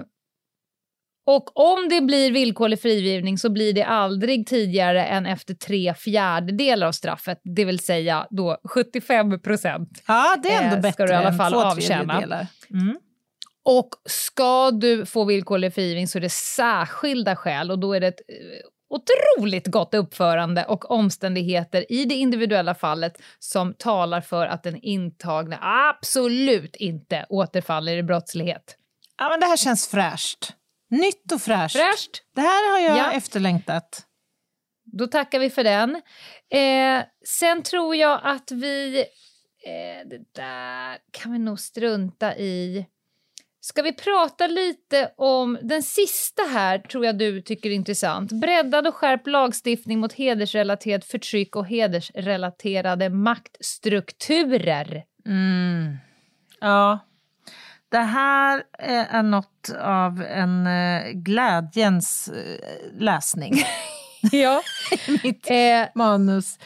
E: Och om det blir villkorlig frigivning så blir det aldrig tidigare än efter tre fjärdedelar av straffet. Det vill säga då sjuttiofem procent.
D: Ja, det är ändå
E: eh,
D: bättre
E: ska du i alla fall
D: än två
E: avtjäna.
D: tredjedelar. Mm.
E: Och ska du få villkorlig frigivning så är det särskilda skäl. Och då är det ett otroligt gott uppförande och omständigheter i det individuella fallet som talar för att den intagne absolut inte återfaller i brottslighet.
D: Ja, men det här känns fräscht. Nytt och fräscht.
E: Fräscht.
D: Det här har jag
E: ja.
D: efterlängtat.
E: Då tackar vi för den. Eh, sen tror jag att vi... Eh, det där kan vi nog strunta i. Ska vi prata lite om... Den sista här tror jag du tycker är intressant. Breddad och skärpt lagstiftning mot hedersrelaterat förtryck och hedersrelaterade maktstrukturer.
D: Mm. Ja. Det här är något av en glädjens läsning.
E: Ja.
D: Mitt
E: eh.
D: manus.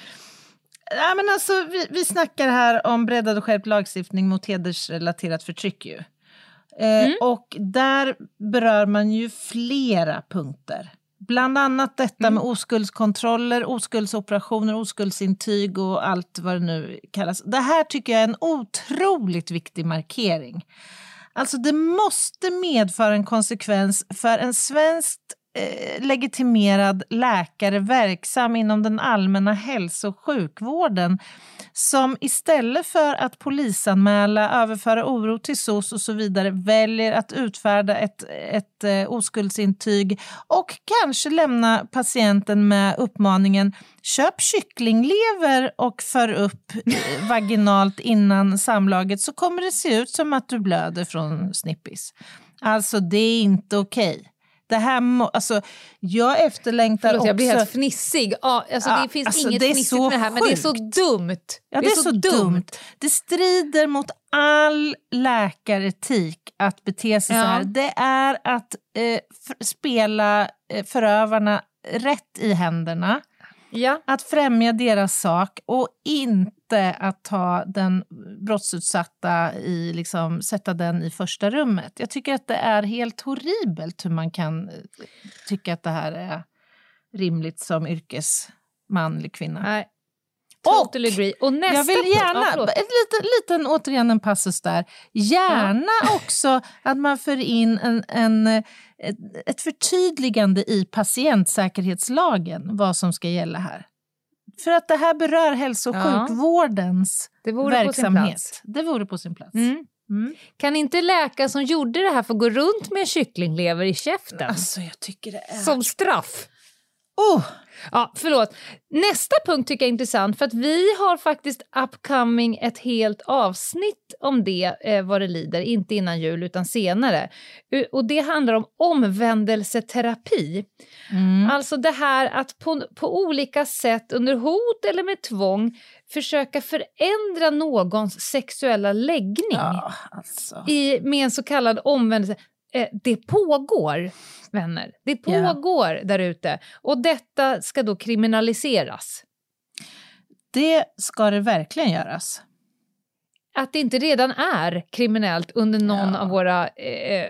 D: Ja, men alltså, vi, vi snackar här om breddad och skärpt lagstiftning mot hedersrelaterat förtryck. Ju. Eh, mm. Och där berör man ju flera punkter. Bland annat detta mm. med oskuldskontroller, oskuldsoperationer, oskuldsintyg och allt vad det nu kallas. Det här tycker jag är en otroligt viktig markering. Alltså det måste medföra en konsekvens för en svenskt eh, legitimerad läkare verksam inom den allmänna hälso- och sjukvården som istället för att polisanmäla, överföra oro till S O S och så vidare väljer att utfärda ett, ett eh, oskuldsintyg och kanske lämna patienten med uppmaningen köp kycklinglever och för upp eh, vaginalt innan samlaget så kommer det se ut som att du blöder från snippis. Alltså det är inte okej. Okay. Det här må, alltså, jag efterlängtar
E: Förlåt,
D: också...
E: jag blir helt fnissig. Ja, alltså,
D: ja,
E: det finns
D: alltså,
E: inget
D: det
E: fnissigt med det här, men det är så dumt.
D: Ja, det, det är så, så dumt. dumt. Det strider mot all läkaretik att bete sig ja. så här. Det är att eh, för, spela eh, förövarna rätt i händerna.
E: Ja. Att
D: främja deras sak och inte att ta den brottsutsatta i, liksom, sätta den i första rummet. Jag tycker att det är helt horribelt hur man kan tycka att det här är rimligt som yrkesman eller kvinna.
E: Nej. Totally
D: och
E: agree. Och nästa
D: jag vill gärna,
E: ja,
D: ett liten, liten, återigen en passus där, gärna ja. också att man för in en, en, ett, ett förtydligande i patientsäkerhetslagen vad som ska gälla här. För att det här berör hälso- och ja. sjukvårdens det verksamhet. Det vore på sin plats.
E: Mm. Mm. Kan inte läkare som gjorde det här få gå runt med en kycklinglever i käften?
D: Alltså jag tycker det är...
E: Som straff.
D: Oh.
E: Ja, förlåt. Nästa punkt tycker jag är intressant för att vi har faktiskt upcoming ett helt avsnitt om det eh, vad det lider, inte innan jul utan senare. Och det handlar om omvändelseterapi. Mm. Alltså det här att på, på olika sätt under hot eller med tvång försöka förändra någons sexuella läggning
D: ja, alltså.
E: i, med en så kallad omvändelse. Eh, det pågår, vänner. Det pågår yeah. där ute. Och detta ska då kriminaliseras.
D: Det ska det verkligen göras.
E: Att det inte redan är kriminellt under någon ja. av våra eh,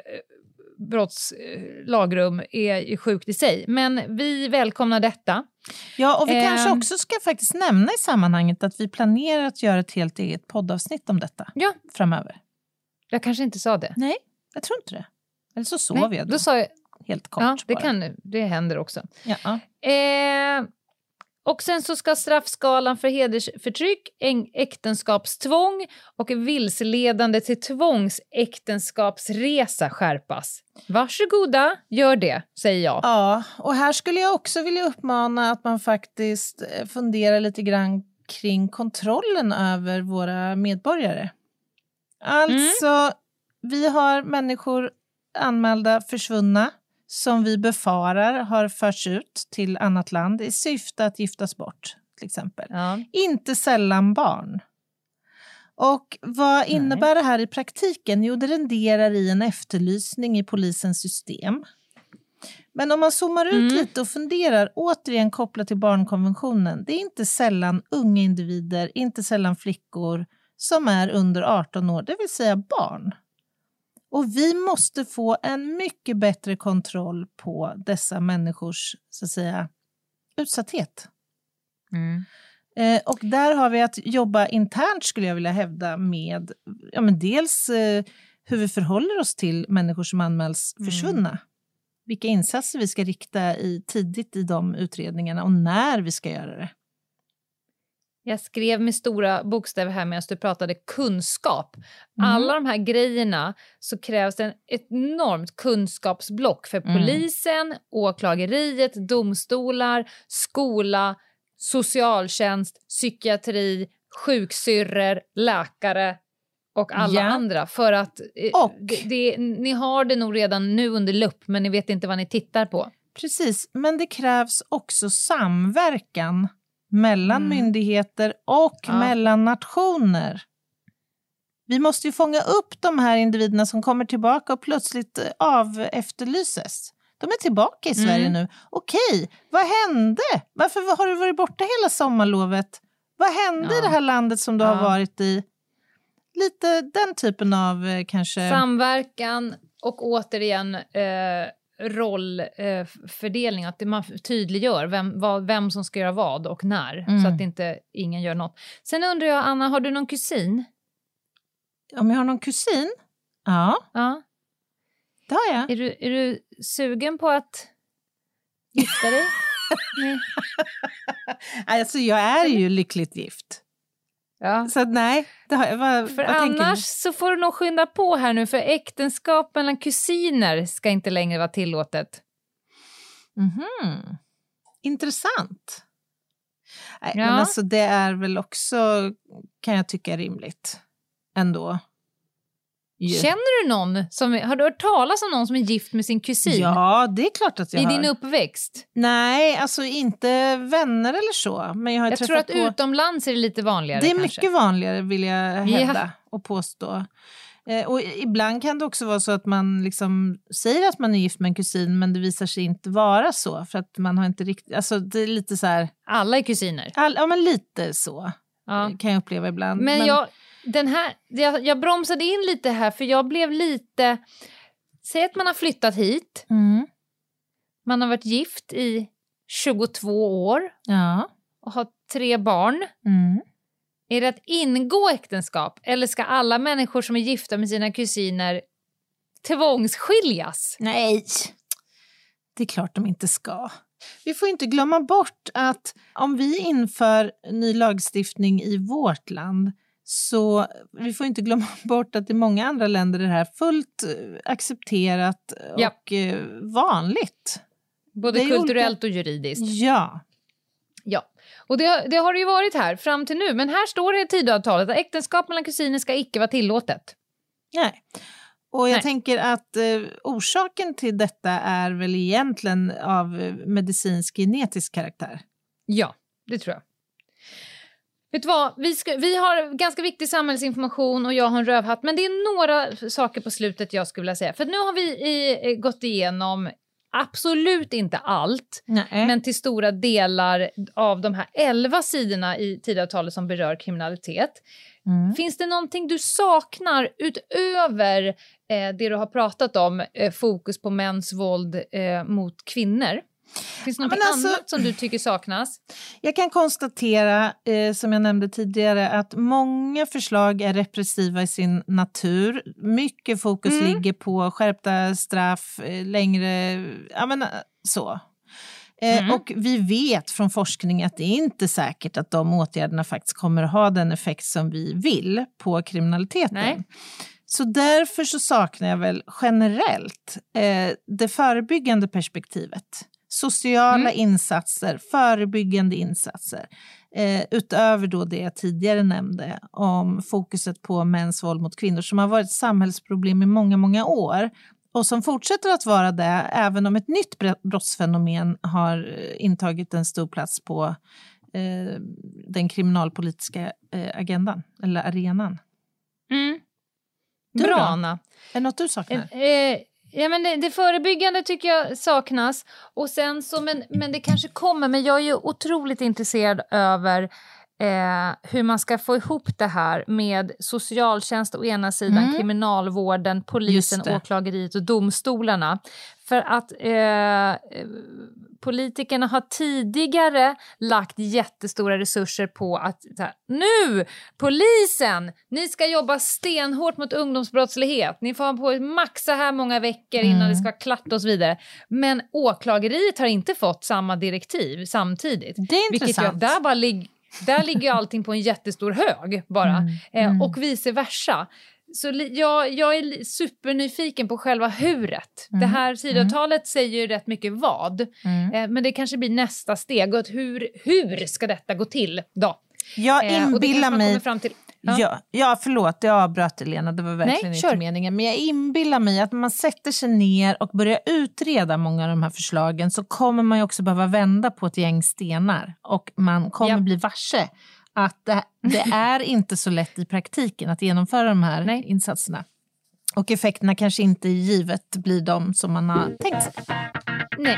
E: brottslagrum är sjukt i sig. Men vi välkomnar detta.
D: Ja, och vi eh, kanske
E: Ehm.
D: också ska faktiskt nämna i sammanhanget att vi planerar att göra ett helt eget poddavsnitt om detta
E: ja.
D: framöver.
E: Jag kanske inte sa det.
D: Nej, jag tror inte det. Eller så sov
E: Nej,
D: jag då.
E: då sa jag,
D: helt kort
E: ja, det,
D: bara.
E: kan, det händer också.
D: Ja.
E: Eh, och sen så ska straffskalan för hedersförtryck, äktenskapstvång och vilseledande till tvångsäktenskapsresa skärpas. Varsågoda, gör det, säger jag.
D: Ja, och här skulle jag också vilja uppmana att man faktiskt funderar lite grann kring kontrollen över våra medborgare. Alltså, mm. vi har människor anmälda försvunna som vi befarar har förts ut till annat land i syfte att giftas bort, till exempel.
E: Ja.
D: Inte sällan barn. Och vad innebär Nej. det här i praktiken? Jo, det renderar i en efterlysning i polisens system. Men om man zoomar ut mm. lite och funderar, återigen kopplat till barnkonventionen, det är inte sällan unga individer, inte sällan flickor som är under arton år, det vill säga barn. Och vi måste få en mycket bättre kontroll på dessa människors, så att säga, utsatthet.
E: Mm.
D: Eh, och där har vi att jobba internt, skulle jag vilja hävda, med ja, men dels eh, hur vi förhåller oss till människor som anmäls försvunna. Mm. Vilka insatser vi ska rikta i, tidigt i de utredningarna och när vi ska göra det.
E: Jag skrev med stora bokstäver här medan du pratade kunskap. Mm. Alla de här grejerna så krävs det en enormt kunskapsblock för mm. polisen, åklageriet, domstolar, skola, socialtjänst, psykiatri, sjuksyrror, läkare och alla ja. andra. För att
D: och.
E: det, det, ni har det nog redan nu under lupp, men ni vet inte vad ni tittar på.
D: Precis, men det krävs också samverkan mellan mm. myndigheter och ja. mellan nationer. Vi måste ju fånga upp de här individerna som kommer tillbaka och plötsligt av efterlyses. De är tillbaka i Sverige mm. nu. Okej, vad hände? Varför har du varit borta hela sommarlovet? Vad hände ja. i det här landet som du ja. har varit i? Lite den typen av eh, kanske...
E: Samverkan och återigen eh, rollfördelning. Eh, att man tydliggör vem, vad, vem som ska göra vad och när. Mm. Så att inte ingen gör något. Sen undrar jag, Anna, har du någon kusin?
D: Om jag har någon kusin? Ja.
E: Ja.
D: Det har jag.
E: Är du, är du sugen på att gifta dig? Nej.
D: Alltså jag är ju lyckligt gift.
E: Ja.
D: Så nej, det har jag. Vad,
E: för
D: vad
E: annars så får du nog skynda på här nu, för äktenskap mellan kusiner ska inte längre vara tillåtet.
D: Mhm. Intressant. Nej,
E: ja.
D: Men alltså det är väl också, kan jag tycka, rimligt ändå.
E: Yeah. Känner du någon som, har du hört talas om någon som är gift med sin kusin?
D: Ja, det är klart att jag
E: I
D: har.
E: din uppväxt?
D: Nej, alltså inte vänner eller så. Men jag har
E: jag tror att
D: på...
E: utomlands är det lite vanligare.
D: Det är
E: kanske.
D: mycket vanligare, vill jag hävda
E: yeah.
D: och påstå. Eh, och ibland kan det också vara så att man liksom säger att man är gift med en kusin, men det visar sig inte vara så. För att man har inte riktigt, alltså det är lite så här...
E: Alla är kusiner?
D: All, ja, men lite så ja. kan jag uppleva ibland.
E: Men, men... jag... Den här, jag, jag bromsade in lite här för jag blev lite... Säg att man har flyttat hit.
D: Mm.
E: Man har varit gift i tjugotvå år.
D: Ja.
E: Och har tre barn.
D: Mm.
E: Är det att ingå äktenskap? Eller ska alla människor som är gifta med sina kusiner tvångsskiljas?
D: Nej, det är klart de inte ska. Vi får inte glömma bort att om vi inför ny lagstiftning i vårt land, så vi får inte glömma bort att i många andra länder är det här fullt accepterat och ja. vanligt.
E: Både kulturellt olika... och juridiskt.
D: Ja.
E: Ja, och det, det har det ju varit här fram till nu. Men här står det i Tidöavtalet att äktenskap mellan kusiner ska icke vara tillåtet.
D: Nej. Och jag
E: Nej.
D: tänker att eh, orsaken till detta är väl egentligen av medicinsk genetisk karaktär.
E: Ja, det tror jag. Vet du vad, vi, ska, vi har ganska viktig samhällsinformation och jag har en rövhatt. Men det är några saker på slutet jag skulle vilja säga. För nu har vi i, gått igenom absolut inte allt.
D: Nej.
E: Men till stora delar av de här elva sidorna i Tidöavtalet som berör kriminalitet. Mm. Finns det någonting du saknar utöver eh, det du har pratat om, eh, fokus på mäns våld eh, mot kvinnor? Finns det något ja, alltså, annat som du tycker saknas?
D: Jag kan konstatera, eh, som jag nämnde tidigare, att många förslag är repressiva i sin natur. Mycket fokus mm. ligger på skärpta straff, eh, längre, ja men så. Eh, mm. Och vi vet från forskning att det är inte säkert att de åtgärderna faktiskt kommer att ha den effekt som vi vill på kriminaliteten.
E: Nej.
D: Så därför så saknar jag väl generellt eh, det förebyggande perspektivet. Sociala mm. insatser, förebyggande insatser. Eh, utöver då det jag tidigare nämnde om fokuset på mäns våld mot kvinnor som har varit ett samhällsproblem i många, många år. Och som fortsätter att vara det även om ett nytt brottsfenomen har intagit en stor plats på eh, den kriminalpolitiska eh, agendan eller arenan.
E: Mm. Bra, Anna.
D: Är det något du saknar?
E: Eh, eh, ja, men det, det förebyggande tycker jag saknas. Och sen så, men, men det kanske kommer. Men jag är ju otroligt intresserad över eh, hur man ska få ihop det här med socialtjänst å ena sidan, mm. kriminalvården, polisen, åklageriet och domstolarna. För att eh, politikerna har tidigare lagt jättestora resurser på att så här, nu, polisen, ni ska jobba stenhårt mot ungdomsbrottslighet. Ni får ha på max så här många veckor innan mm. det ska klatta och så vidare. Men åklageriet har inte fått samma direktiv samtidigt.
D: Det är intressant.
E: Vilket gör att där bara ligger Där ligger ju allting på en jättestor hög bara. Mm, mm. Eh, och vice versa. Så li- jag, jag är supernyfiken på själva huret. Mm, det här Tidöavtalet mm. säger ju rätt mycket vad. Mm. Eh, men det kanske blir nästa steg. Och hur, hur ska detta gå till då?
D: Jag inbillar eh, mig...
E: Fram till, ja.
D: Ja, ja, förlåt. Jag avbröt Lena. Det var verkligen
E: Nej,
D: inte
E: kör.
D: meningen. Men jag inbillar mig att när man sätter sig ner och börjar utreda många av de här förslagen så kommer man ju också behöva vända på ett gäng stenar. Och man kommer ja. bli varse att det, det är inte så lätt i praktiken att genomföra de här
E: Nej.
D: insatserna. Och effekterna kanske inte givet blir de som man har tänkt sig.
E: Nej.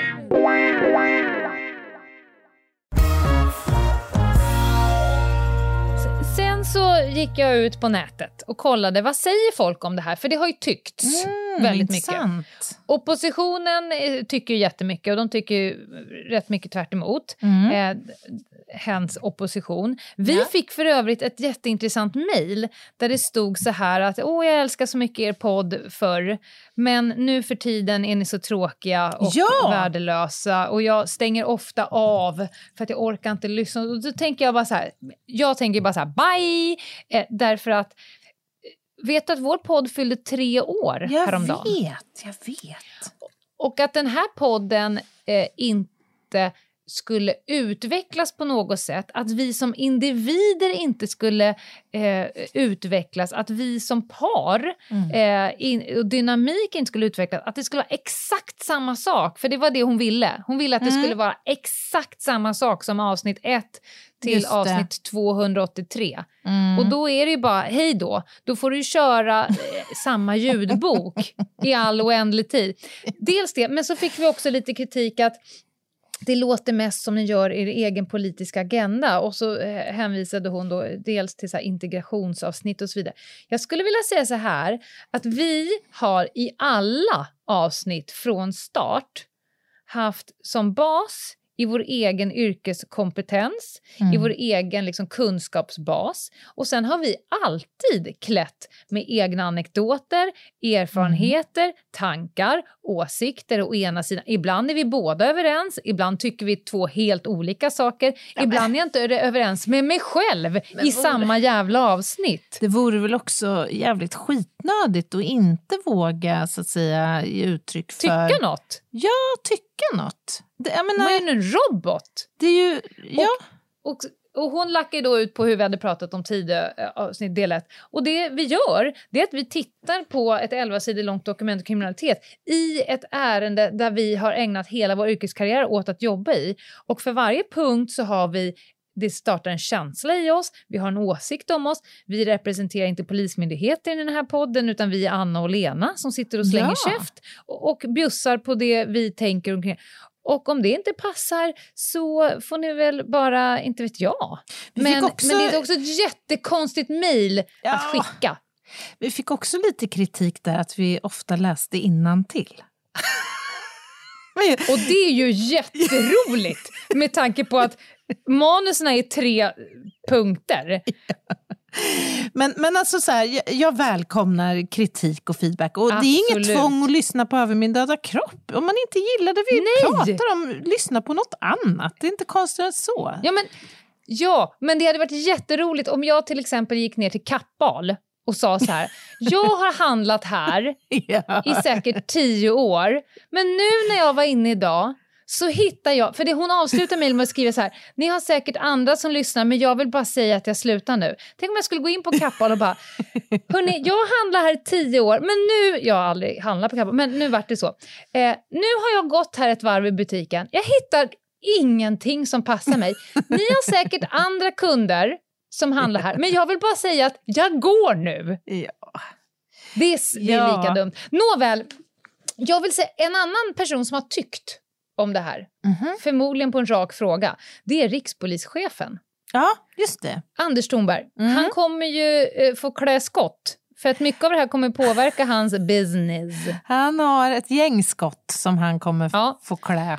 E: Sen så gick jag ut på nätet och kollade vad säger folk om det här. För det har ju tyckts
D: Mm,
E: väldigt
D: intressant.
E: mycket. Oppositionen eh, tycker ju jättemycket och de tycker ju rätt mycket tvärt emot.
D: Mm.
E: Eh, hens opposition. Vi
D: Ja.
E: fick för övrigt ett jätteintressant mejl där det stod så här att åh, jag älskar så mycket er podd förr, men nu för tiden är ni så tråkiga och
D: Ja.
E: värdelösa och jag stänger ofta av för att jag orkar inte lyssna. Och då tänker jag bara så här, jag tänker bara så här, bye! Eh, därför att vet du att vår podd fyllde tre år
D: Jag
E: häromdagen?
D: vet, jag vet.
E: Och att den här podden eh, inte skulle utvecklas på något sätt, att vi som individer inte skulle eh, utvecklas, att vi som par
D: Mm.
E: eh, in, och dynamik inte skulle utvecklas, att det skulle vara exakt samma sak, för det var det hon ville. Hon ville att det
D: Mm.
E: skulle vara exakt samma sak som avsnitt ett till
D: Just det.
E: avsnitt tvåhundraåttiotre.
D: Mm.
E: Och då är det ju bara, hej då, då får du köra eh, samma ljudbok i all oändlig tid. Dels det, men så fick vi också lite kritik att det låter mest som ni gör er egen politiska agenda. Och så eh, hänvisade hon då dels till så här integrationsavsnitt och så vidare. Jag skulle vilja säga så här, att vi har i alla avsnitt från start haft som bas i vår egen yrkeskompetens,
D: Mm.
E: i vår egen liksom, kunskapsbas. Och sen har vi alltid klätt med egna anekdoter, erfarenheter,
D: Mm.
E: tankar, åsikter å ena sidan. Ibland är vi båda överens, ibland tycker vi två helt olika saker. Ibland är jag inte överens med mig själv i
D: vore-
E: samma jävla avsnitt.
D: Det vore väl också jävligt skitnödigt att inte våga så att säga ge uttryck för...
E: Tycka något.
D: Ja, tycka något. Det, jag
E: Man
D: menar,
E: är ju en robot.
D: det är ju... Ja.
E: Och, och hon lackar ju då ut på hur vi hade pratat om tidigare avsnitt del ett. Och det vi gör, det är att vi tittar på ett elva sidor långt dokument om kriminalitet i ett ärende där vi har ägnat hela vår yrkeskarriär åt att jobba i. Och för varje punkt så har vi, det startar en känsla i oss, vi har en åsikt om oss, vi representerar inte polismyndigheten i den här podden utan vi är Anna och Lena som sitter och slänger
D: Ja.
E: käft och, och bjussar på det vi tänker omkring. Och om det inte passar så får ni väl bara, inte vet jag.
D: Vi
E: Men,
D: fick också-
E: men det är också ett jättekonstigt mejl
D: Ja.
E: att skicka.
D: Vi fick också lite kritik där att vi ofta läste innantill. Men-
E: Och det är ju jätteroligt med tanke på att manuserna är tre punkter.
D: Men, men alltså så här, jag, jag välkomnar kritik och feedback. Och det är inget
E: Absolut.
D: tvång att lyssna på Över min döda kropp. Om man inte gillar det vi
E: Nej.
D: pratar om, lyssna på något annat. Det är inte konstigt än så.
E: Ja men, ja, men det hade varit jätteroligt om jag till exempel gick ner till Kappahl och sa så här, jag har handlat här
D: Ja.
E: i säkert tio år, men nu när jag var inne idag så hittar jag, för det hon avslutar mejlet med att skriva så här, ni har säkert andra som lyssnar men jag vill bara säga att jag slutar nu. Tänk om jag skulle gå in på Kappahl och bara, hörni, jag handlar här i tio år, men nu, jag har aldrig handlat på Kappahl, men nu vart det så. Eh, nu har jag gått här ett varv i butiken, jag hittar ingenting som passar mig. Ni har säkert andra kunder som handlar här, men jag vill bara säga att jag går nu.
D: Ja.
E: Det är, det är
D: Ja.
E: lika dumt. Nåväl, jag vill säga en annan person som har tyckt om det här,
D: Mhm.
E: förmodligen på en rak fråga, det är rikspolischefen.
D: Ja, just det.
E: Anders Thornberg.
D: Mm.
E: Han kommer ju eh, få klä skott. För att mycket av det här kommer påverka hans business.
D: Han har ett gäng skott som han kommer f-
E: Ja.
D: få klä.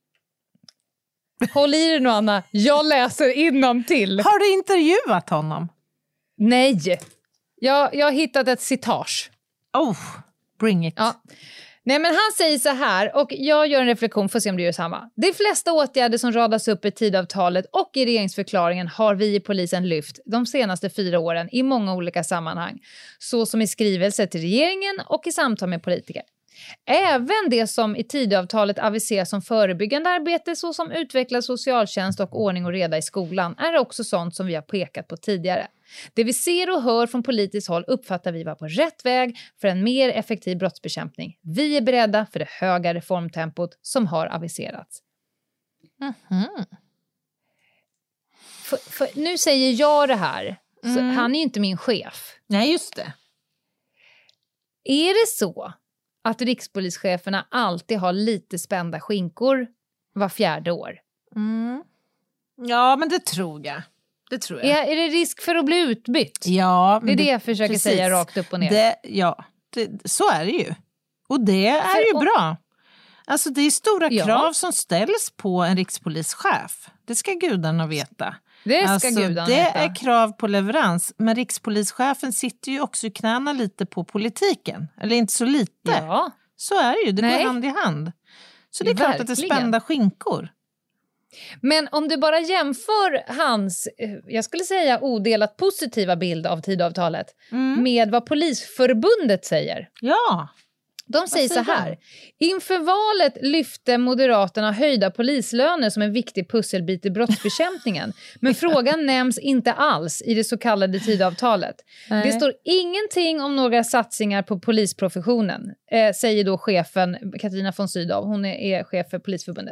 E: Håll i dig nu Anna, jag läser innantill.
D: Har du intervjuat honom?
E: Nej, jag, jag har hittat ett citage.
D: Oh, bring it.
E: Ja. Nej, men han säger så här, och jag gör en reflektion för att se om du gör samma. De flesta åtgärder som radas upp i tidavtalet och i regeringsförklaringen har vi i polisen lyft de senaste fyra åren i många olika sammanhang. Så som i skrivelser till regeringen och i samtal med politiker. Även det som i tidavtalet aviseras som förebyggande arbete såsom utvecklad socialtjänst och ordning och reda i skolan är också sånt som vi har pekat på tidigare. Det vi ser och hör från politiskt håll uppfattar vi vara på rätt väg för en mer effektiv brottsbekämpning. Vi är beredda för det höga reformtempot som har aviserats.
D: Mhm.
E: för, för, nu säger jag det här. Så
D: Mm.
E: han är ju inte min chef.
D: Nej, just det.
E: Är det så att rikspolischeferna alltid har lite spända skinkor var fjärde år?
D: Mm. Ja, men det tror jag. Det tror jag.
E: Är, är det risk för att bli utbytt?
D: Ja,
E: det är det, det jag försöker
D: precis.
E: säga rakt upp och ner.
D: Det, ja, det, så är det ju. Och det är
E: För
D: ju
E: om,
D: bra. Alltså det är stora
E: ja.
D: krav som ställs på en rikspolischef. Det ska gudarna veta.
E: Det ska
D: alltså,
E: gudarna
D: det
E: veta.
D: är krav på leverans. Men rikspolischefen sitter ju också i knäna lite på politiken. Eller inte så lite.
E: Ja.
D: Så är det ju, det
E: Nej.
D: går hand i hand. Så det är klart
E: Verkligen.
D: att det är spända skinkor.
E: Men om du bara jämför hans, jag skulle säga odelat positiva bild av tidavtalet
D: Mm.
E: med vad Polisförbundet säger.
D: Ja.
E: De säger,
D: säger
E: så här. Inför valet lyfte Moderaterna höjda polislöner som en viktig pusselbit i brottsbekämpningen. Men frågan nämns inte alls i det så kallade tidavtalet.
D: Nej.
E: Det står ingenting om några satsningar på polisprofessionen, eh, säger då chefen Katarina von Sydow. Hon är, är chef för Polisförbundet.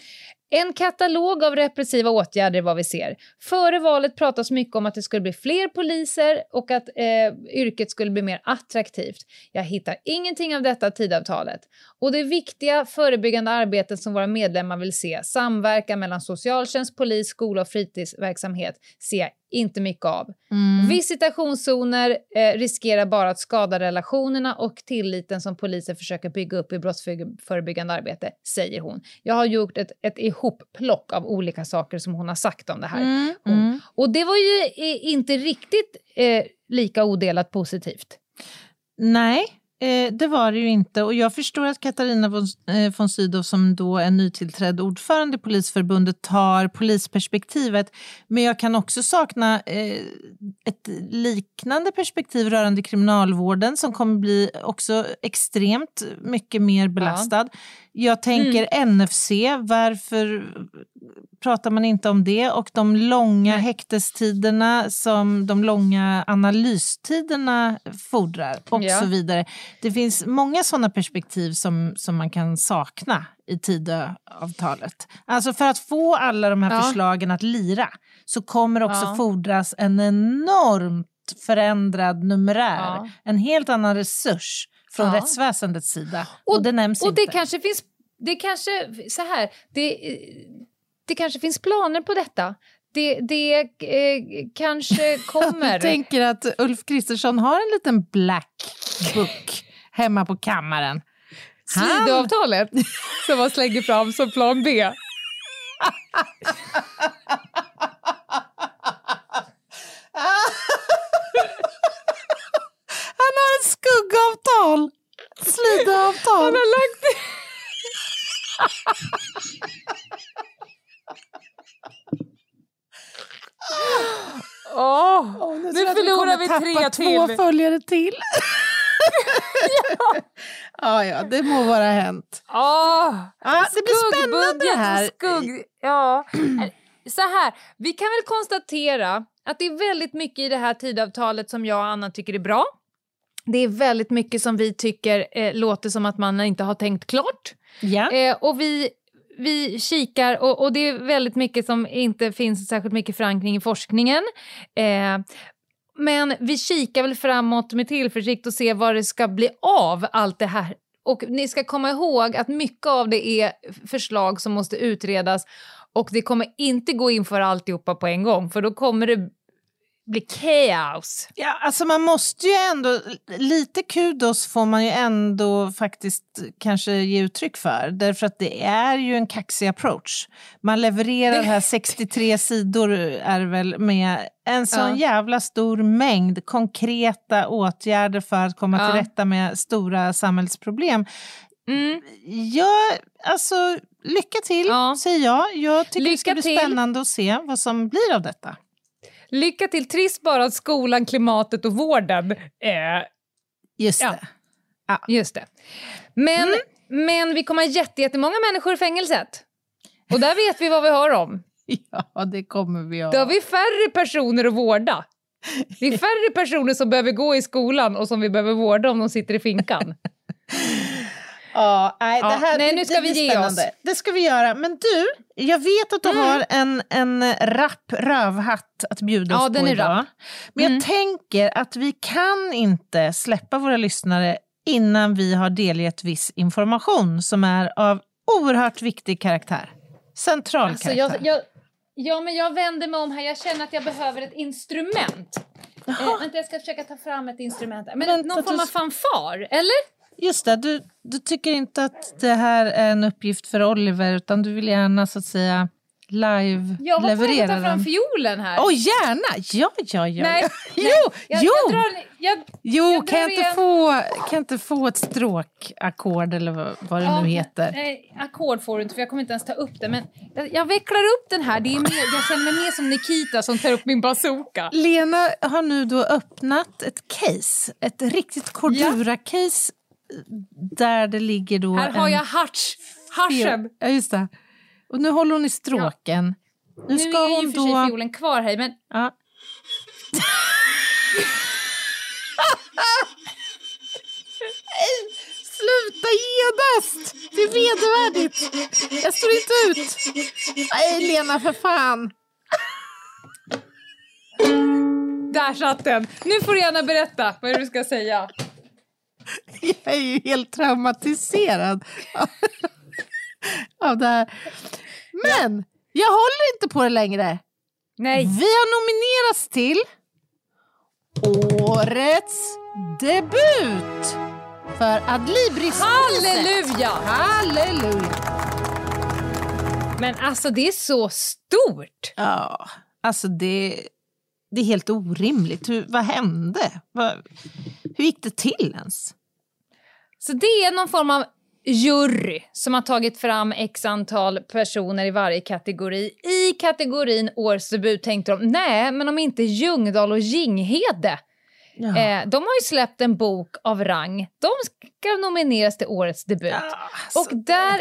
E: En katalog av repressiva åtgärder är vad vi ser. Före valet pratas mycket om att det skulle bli fler poliser och att eh, yrket skulle bli mer attraktivt. Jag hittar ingenting av detta i tidavtalet. Och det viktiga förebyggande arbetet som våra medlemmar vill se, samverkan mellan socialtjänst, polis, skola och fritidsverksamhet, ser jag inte mycket av.
D: Mm.
E: Visitationszoner eh, riskerar bara att skada relationerna och tilliten som polisen försöker bygga upp i brottsförebyggande arbete, säger hon. Jag har gjort ett, ett ihopplock av olika saker som hon har sagt om det här.
D: Mm.
E: Hon,
D: Mm.
E: och det var ju eh, inte riktigt eh, lika odelat positivt.
D: Nej, eh, det var det ju inte. Och jag förstår att Katarina von, eh, von Sydow som då är nytillträdd ordförande i Polisförbundet tar polisperspektivet. Men jag kan också sakna eh, ett liknande perspektiv rörande kriminalvården som kommer bli också extremt mycket mer belastad. Ja. Jag tänker mm. N F C, varför pratar man inte om det? Och de långa Nej. häktestiderna som de långa analystiderna fordrar och ja. så vidare. Det finns många sådana perspektiv som, som man kan sakna i Tidöavtalet. Alltså för att få alla de här ja. förslagen att lira så kommer också ja. fordras en enormt förändrad numerär. Ja. En helt annan resurs från ja. rättsväsendets sida. Och, och det nämns
E: och
D: inte.
E: Och det kanske finns, det kanske, så här, det, det kanske finns planer på detta. Det, det eh, kanske kommer.
D: Jag tänker att Ulf Kristersson har en liten black book hemma på kammaren.
E: Tidöavtalet som man slänger fram som plan B.
D: Han har ett skuggavtal. Slidavtal.
E: Han har lagt det. Åh, oh, nu, nu förlorar vi, vi tre till.
D: Två följare till. ja. ja, ja, det må vara hänt.
E: Oh,
D: ja, det blir spännande det här.
E: Skugg, ja. Så här, vi kan väl konstatera att det är väldigt mycket i det här tidavtalet som jag och Anna tycker är bra. Det är väldigt mycket som vi tycker eh, låter som att man inte har tänkt klart.
D: Ja.
E: Eh, och vi, vi kikar, och, och det är väldigt mycket som inte finns särskilt mycket förankring i forskningen. Eh, men vi kikar väl framåt med tillförsikt och ser vad det ska bli av allt det här. Och ni ska komma ihåg att mycket av det är förslag som måste utredas. Och det kommer inte gå in för alltihopa på en gång. För då kommer det bli kaos.
D: Ja, alltså man måste ju ändå, lite kudos får man ju ändå faktiskt kanske ge uttryck för. Därför att det är ju en kaxig approach. Man levererar här sextiotre sidor är väl med en sån ja. jävla stor mängd konkreta åtgärder för att komma ja. till rätta med stora samhällsproblem. Mm. Ja, alltså lycka till, ja. säger jag. Jag tycker lycka det ska bli till. Spännande att se vad som blir av detta.
E: Lycka till, trist bara att skolan, klimatet och vården. Eh,
D: just
E: ja.
D: det. Ja.
E: Just det. Men, mm. men vi kommer ha jätte, jättemånga människor i fängelset. Och där vet vi vad vi har om.
D: Ja, det kommer vi ha.
E: Då har vi färre personer att vårda. Det är färre personer som behöver gå i skolan och som vi behöver vårda om de sitter i finkan.
D: Ja, nej,
E: Ja,
D: det här,
E: nej,
D: det,
E: nu ska
D: det
E: vi
D: blir
E: ge
D: spännande.
E: oss.
D: Det ska vi göra. Men du, jag vet att du
E: Mm.
D: har en, en rapp rövhatt att bjuda
E: Ja,
D: oss
E: den
D: på
E: är
D: idag.
E: rapp.
D: Men jag
E: Mm.
D: tänker att vi kan inte släppa våra lyssnare innan vi har delgett viss information som är av oerhört viktig karaktär. Central
E: Alltså,
D: karaktär.
E: jag, jag, ja, men jag vänder mig om här. Jag känner att jag behöver ett instrument. Eh, vänta, jag ska försöka ta fram ett instrument. Men
D: Vänta,
E: någon form
D: du-
E: av fanfar, eller?
D: Just det, du, du tycker inte att det här är en uppgift för Oliver utan du vill gärna så att säga live
E: Jag var på väg
D: leverera
E: att ta fram
D: den.
E: fiolen här.
D: Åh, gärna! Ja, ja, ja.
E: Nej,
D: ja.
E: nej,
D: Jo,
E: jag,
D: jo!
E: Jag drar, jag,
D: Jo,
E: jag
D: kan, jag
E: drar
D: inte
E: igen-
D: få, kan jag inte få ett stråkackord eller vad, vad det
E: Ja,
D: nu heter?
E: Nej, ackord får du inte för jag kommer inte ens ta upp det. Men jag, jag vecklar upp den här. Det är mer, jag känner mig mer som Nikita som tar upp min bazooka.
D: Lena har nu då öppnat ett case, ett riktigt Cordura-case där det ligger då
E: Här har
D: en...
E: jag Harsh. Harshem.
D: Ja, just det. Och nu håller hon i stråken. Nu
E: Nu
D: ska
E: är
D: hon
E: ju för
D: då...
E: sig fiolen kvar här, men
D: Ja. Sluta genast! Det är vedervärdigt. Jag står inte ut. Nej, Lena, för fan.
E: där satt den. Nu får du gärna berätta vad du ska säga.
D: Jag är ju helt traumatiserad av det här. Men jag håller inte på det längre.
E: Nej.
D: Vi har nominerats till Årets debut för Adlibris.
E: Halleluja!
D: Halleluja!
E: Men alltså det är så stort.
D: Ja, alltså det, det är helt orimligt. Hur, vad hände? Vad, hur gick det till ens?
E: Så det är någon form av jury som har tagit fram x antal personer i varje kategori. I kategorin årsdebut tänkte de, nej men om inte Ljungdahl och Ginghede.
D: Ja.
E: Eh, de har ju släppt en bok av rang. De ska nomineras till årets debut.
D: Ja, alltså
E: och där,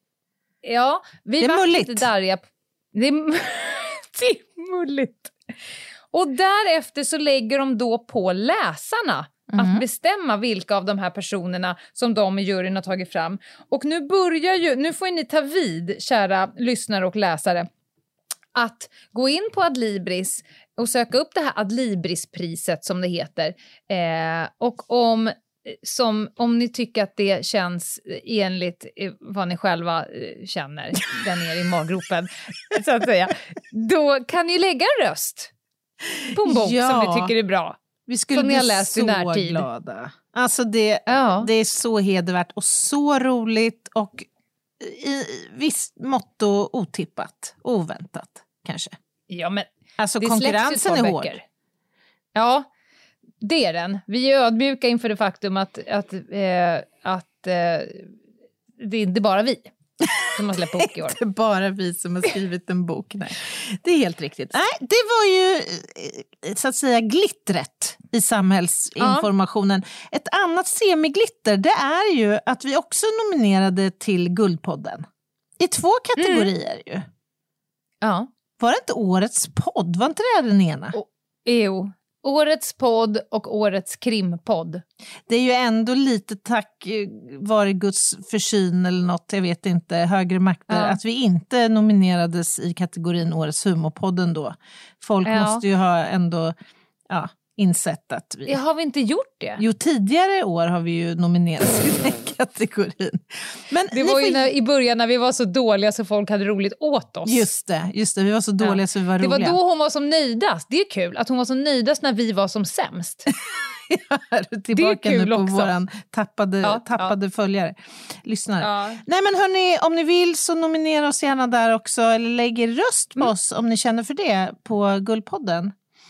E: ja, vi
D: Det är
E: var
D: mulligt.
E: lite darriga. Det är, det är mulligt. Och därefter så lägger de då på läsarna
D: Mm.
E: att bestämma vilka av de här personerna som de i juryn har tagit fram. Och nu börjar ju, nu får ni ta vid, kära lyssnare och läsare, att gå in på Adlibris och söka upp det här Adlibrispriset som det heter. Eh, och om, som, om ni tycker att det känns enligt vad ni själva eh, känner där nere i maggropen, så att säga, då kan ni lägga en röst på en bok
D: Ja.
E: som ni tycker är bra.
D: Vi skulle
E: Som ni har
D: bli
E: läst i
D: så
E: närtid.
D: glada. Alltså det,
E: Ja.
D: det är så hedervärt och så roligt och i visst måtto otippat, oväntat kanske.
E: Ja, men
D: Alltså
E: det släpps ju ett
D: konkurrensen
E: par
D: är hård.
E: böcker. Ja, det är den. Vi är ödmjuka inför det faktum att, att, eh, att eh, det är inte bara vi som har släppt bok i år.
D: Det är bara vi som har skrivit en bok. Nej, det är helt riktigt. Nej, det var ju eh, så att säga glittret i samhällsinformationen. Ja. Ett annat semiglitter, det är ju att vi också nominerade till Guldpodden. I två kategorier mm. ju.
E: Ja.
D: Var det inte årets podd? Var inte det den ena?
E: O- jo. Årets podd och årets krimpodd.
D: Det är ju ändå lite tack vare Guds försyn eller något, jag vet inte, högre makter,
E: Ja.
D: att vi inte nominerades i kategorin årets humorpodden då. Folk
E: Ja.
D: måste ju ha ändå ja, insett att vi...
E: Ja, har vi inte gjort det?
D: Jo, tidigare år har vi ju nominerats i den kategorin. Men
E: Det
D: ni
E: var ju
D: får-
E: när, i början när vi var så dåliga så folk hade roligt åt oss.
D: Just det, just det, vi var så dåliga
E: Ja.
D: så vi var
E: Det var
D: roliga.
E: då hon var som nöjdast. Det är kul att hon var som nöjdast när vi var som sämst.
D: Tillbaka
E: kul
D: nu på
E: också.
D: våran tappade,
E: Ja,
D: tappade följare, lyssnare.
E: Ja.
D: Nej men hörni, om ni vill så nominera oss gärna där också, eller lägg er röst på
E: Mm.
D: oss om ni känner för det på Guldpodden.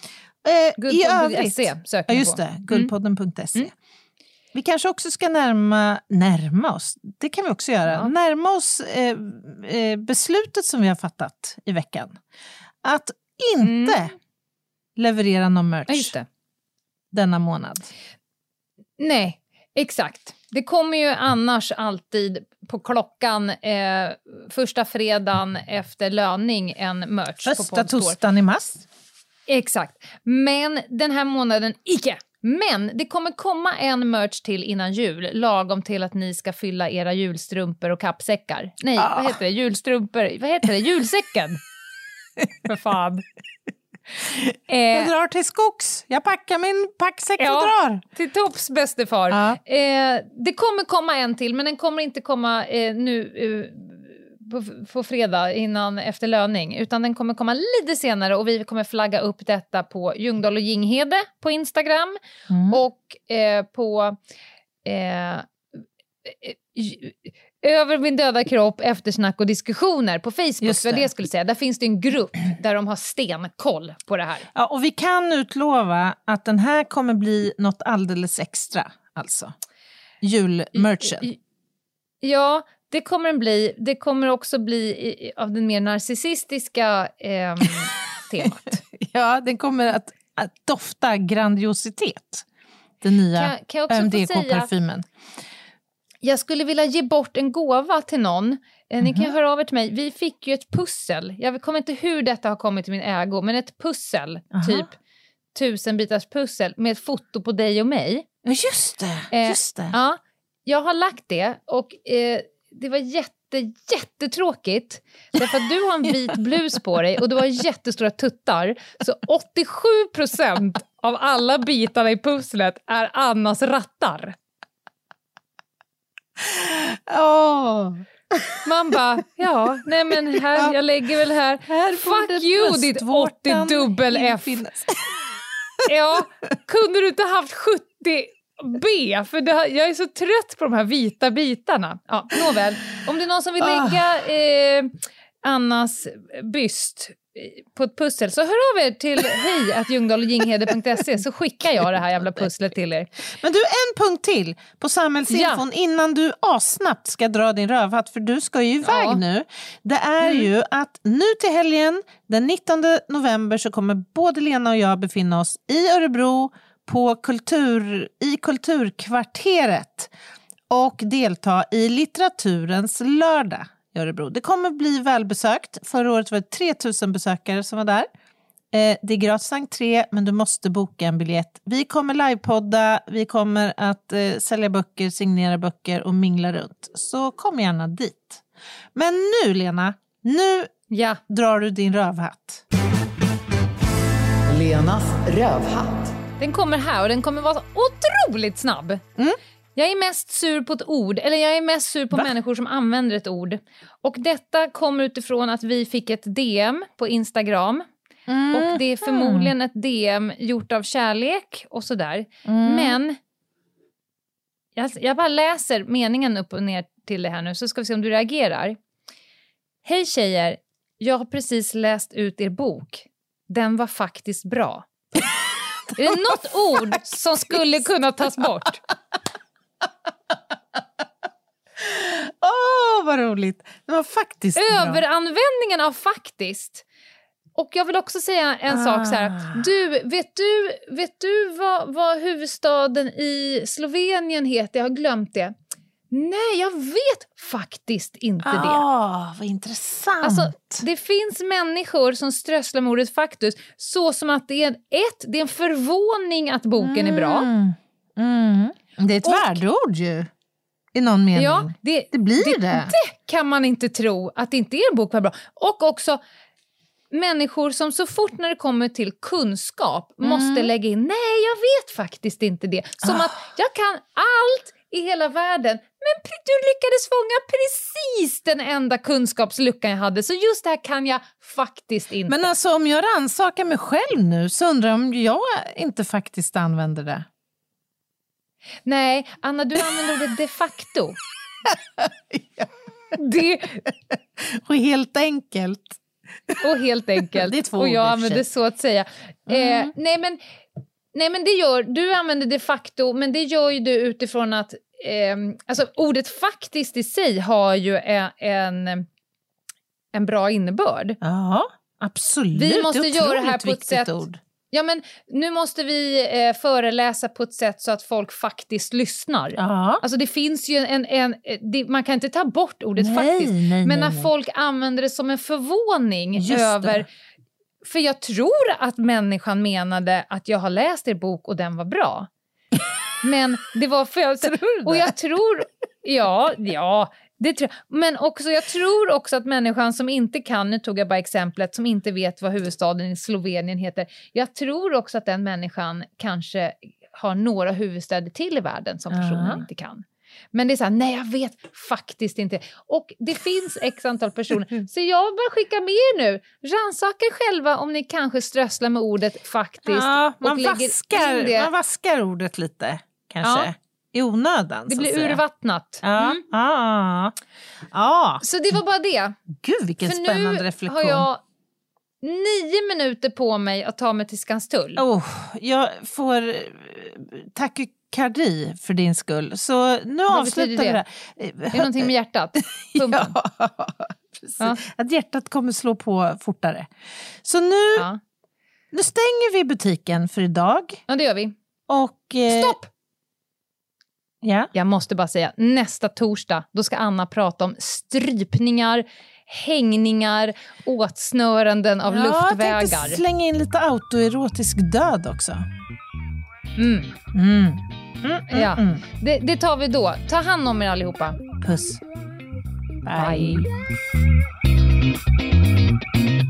D: Eh, I övrigt,
E: söker
D: ja,
E: ni
D: just
E: på.
D: det, guldpodden punkt se.
E: Mm.
D: Vi kanske också ska närma, närma oss, det kan vi också göra,
E: Ja.
D: närma oss eh, eh, beslutet som vi har fattat i veckan. Att inte
E: Mm.
D: leverera någon merch
E: Ja, just det.
D: denna månad.
E: Nej, exakt. Det kommer ju annars alltid på klockan eh, första fredagen efter löning en merch på
D: Första
E: Podstore.
D: torsdagen i mars.
E: Exakt. Men den här månaden, icke! Men det kommer komma en merch till innan jul, lagom till att ni ska fylla era julstrumpor och kappsäckar. Nej, ah. vad heter det? Julstrumpor, vad heter det? Julsäcken. För fan.
D: Eh, jag drar till skogs. Jag packar min packsäck och
E: ja,
D: drar.
E: Till Tops bäste far. Ja. Eh, det kommer komma en till, men den kommer inte komma eh, nu eh, på, på fredag innan efter löning. Utan den kommer komma lite senare och vi kommer flagga upp detta på Ljungdahl och Ginghede på Instagram. Mm. Och eh, på... Eh, över min döda kropp, eftersnack och diskussioner på Facebook, det. det skulle säga. Där finns det en grupp där de har stenkoll på det här.
D: Ja, och vi kan utlova att den här kommer bli något alldeles extra, alltså. Julmerchen.
E: Ja, det kommer den bli. Det kommer också bli av den mer narcissistiska eh, temat.
D: Ja, den kommer att, att dofta grandiositet. Den nya
E: kan, kan jag också
D: M D K-parfymen.
E: Jag skulle vilja ge bort en gåva till någon. Eh, ni kan ju höra av er till mig. Vi fick ju ett pussel. Jag kommer inte hur detta har kommit till min ägo. Men ett pussel. Aha. Typ tusen bitars pussel. Med ett foto på dig och mig.
D: Just det.
E: Eh,
D: just det.
E: Ja, jag har lagt det. Och eh, det var jätte, jättetråkigt. Därför att du har en vit blus på dig. Och du har jättestora tuttar. Så åttiosju procent av alla bitarna i pusslet är Annas rattar.
D: Oh.
E: Man bara, ja, nej men här, jag lägger väl här,
D: här
E: fuck you ditt åttio dubbel F. Ja, kunde du inte haft sjuttio B? För det, jag är så trött på de här vita bitarna. Ja, nåväl, om det är någon som vill lägga eh, Annas byst på ett pussel, så hör av er till hej at ljungdahl och ginghede punkt se, så skickar jag det här jävla pusslet till er.
D: Men du, en punkt till på samhällsinfon ja. innan du asnabbt ska dra din rövhatt, för du ska ju iväg ja. nu. Det är mm. ju att nu till helgen, den nittonde november, så kommer både Lena och jag befinna oss i Örebro på kultur, i kulturkvarteret och delta i litteraturens lördag i Örebro. Det kommer bli välbesökt. Förra året var det tre tusen besökare som var där. Eh, det är gratis entré, men du måste boka en biljett. Vi kommer livepodda, vi kommer att eh, sälja böcker, signera böcker och mingla runt. Så kom gärna dit. Men nu, Lena, nu
E: ja.
D: drar du din rövhatt.
F: Lenas rövhatt.
E: Den kommer här och den kommer vara otroligt snabb.
D: Mm. Jag
E: är mest sur på ett ord, eller jag är mest sur på Va? människor som använder ett ord. Och detta kommer utifrån att vi fick ett D M på Instagram. Mm. Och det är förmodligen ett D M gjort av kärlek och sådär. Mm. Men jag, jag bara läser meningen upp och ner till det här nu, så ska vi se om du reagerar. Hej tjejer, jag har precis läst ut er bok. Den var faktiskt bra. Är det något ord som skulle kunna tas bort?
D: Åh, oh, vad roligt. Det var faktiskt
E: överanvändningen bra. Av faktiskt. Och jag vill också säga en ah. sak så här. Du, vet du, vet du vad, vad huvudstaden i Slovenien heter? Jag har glömt det. Nej, jag vet faktiskt inte ah, det.
D: Ah, vad intressant.
E: Alltså, det finns människor som strösslar med ordet faktiskt, så som att det är ett, det är en förvåning att boken mm. är bra.
D: Mm. Det är ett och, värdeord ju. I någon mening.
E: Ja, det,
D: det blir
E: det,
D: det.
E: Det kan man inte tro att det inte är en bok var bra. Och också människor som så fort när det kommer till kunskap mm. måste lägga in, nej jag vet faktiskt inte det. Som oh. att jag kan allt i hela världen, men du lyckades fånga precis den enda kunskapsluckan jag hade. Så just det här kan jag faktiskt inte.
D: Men alltså om jag rannsakar mig själv nu, så undrar jag om jag inte faktiskt använder det.
E: Nej, Anna, du använder det de facto. ja. Det...
D: Och helt enkelt.
E: Och helt enkelt.
D: Det är två
E: och jag
D: ord,
E: använder det så att säga. Mm. Eh, nej, men, nej, men det gör... Du använder de facto, men det gör ju du utifrån att... Eh, alltså, ordet faktiskt i sig har ju en, en, en bra innebörd.
D: Ja, absolut.
E: Vi måste
D: det
E: göra det här på ett sätt...
D: Ord.
E: Ja, men nu måste vi eh, föreläsa på ett sätt så att folk faktiskt lyssnar.
D: Ja.
E: Alltså det finns ju en... en det, man kan inte ta bort ordet
D: nej,
E: faktiskt.
D: Nej,
E: men
D: nej,
E: när
D: nej.
E: folk använder det som en förvåning just över... Det. För jag tror att människan menade att jag har läst er bok och den var bra. Men det var för jag, och jag tror ja, ja, det tror jag. Men också jag tror också att människan som inte kan, nu tog jag bara exemplet, som inte vet vad huvudstaden i Slovenien heter. Jag tror också att den människan kanske har några huvudstäder till i världen som personen uh-huh. inte kan. Men det är så här, nej jag vet faktiskt inte. Och det finns x antal personer. Så jag bara skickar med er nu. Rannsaka själva om ni kanske strösslar med ordet faktiskt.
D: Ja, man,
E: och
D: vaskar,
E: det.
D: man vaskar ordet lite kanske. Ja. I onödan.
E: Det
D: så
E: blir urvattnat.
D: Ja.
E: Mm.
D: Ja. Ja.
E: Så det var bara det.
D: Gud vilken
E: För
D: spännande
E: nu
D: reflektion.
E: har jag nio minuter på mig att ta mig till Skanstull.
D: Oh, jag får takykardi för din skull. Så nu
E: Vad
D: avslutar vi
E: det?
D: det.
E: Är det någonting med hjärtat? Pumpen.
D: Ja, precis.
E: Ja.
D: Att hjärtat kommer slå på fortare. Så nu,
E: Ja.
D: nu stänger vi butiken för idag.
E: Ja, det gör vi.
D: Och, eh,
E: Stopp!
D: Ja.
E: Jag måste bara säga, nästa torsdag då ska Anna prata om strypningar, hängningar, åtsnöranden av
D: ja,
E: luftvägar.
D: Jag tänkte slänga in lite autoerotisk död också.
E: Mm.
D: Mm. Mm, mm,
E: Ja.
D: mm.
E: Det, det tar vi då. Ta hand om er allihopa.
D: Puss.
E: Bye.
D: Bye.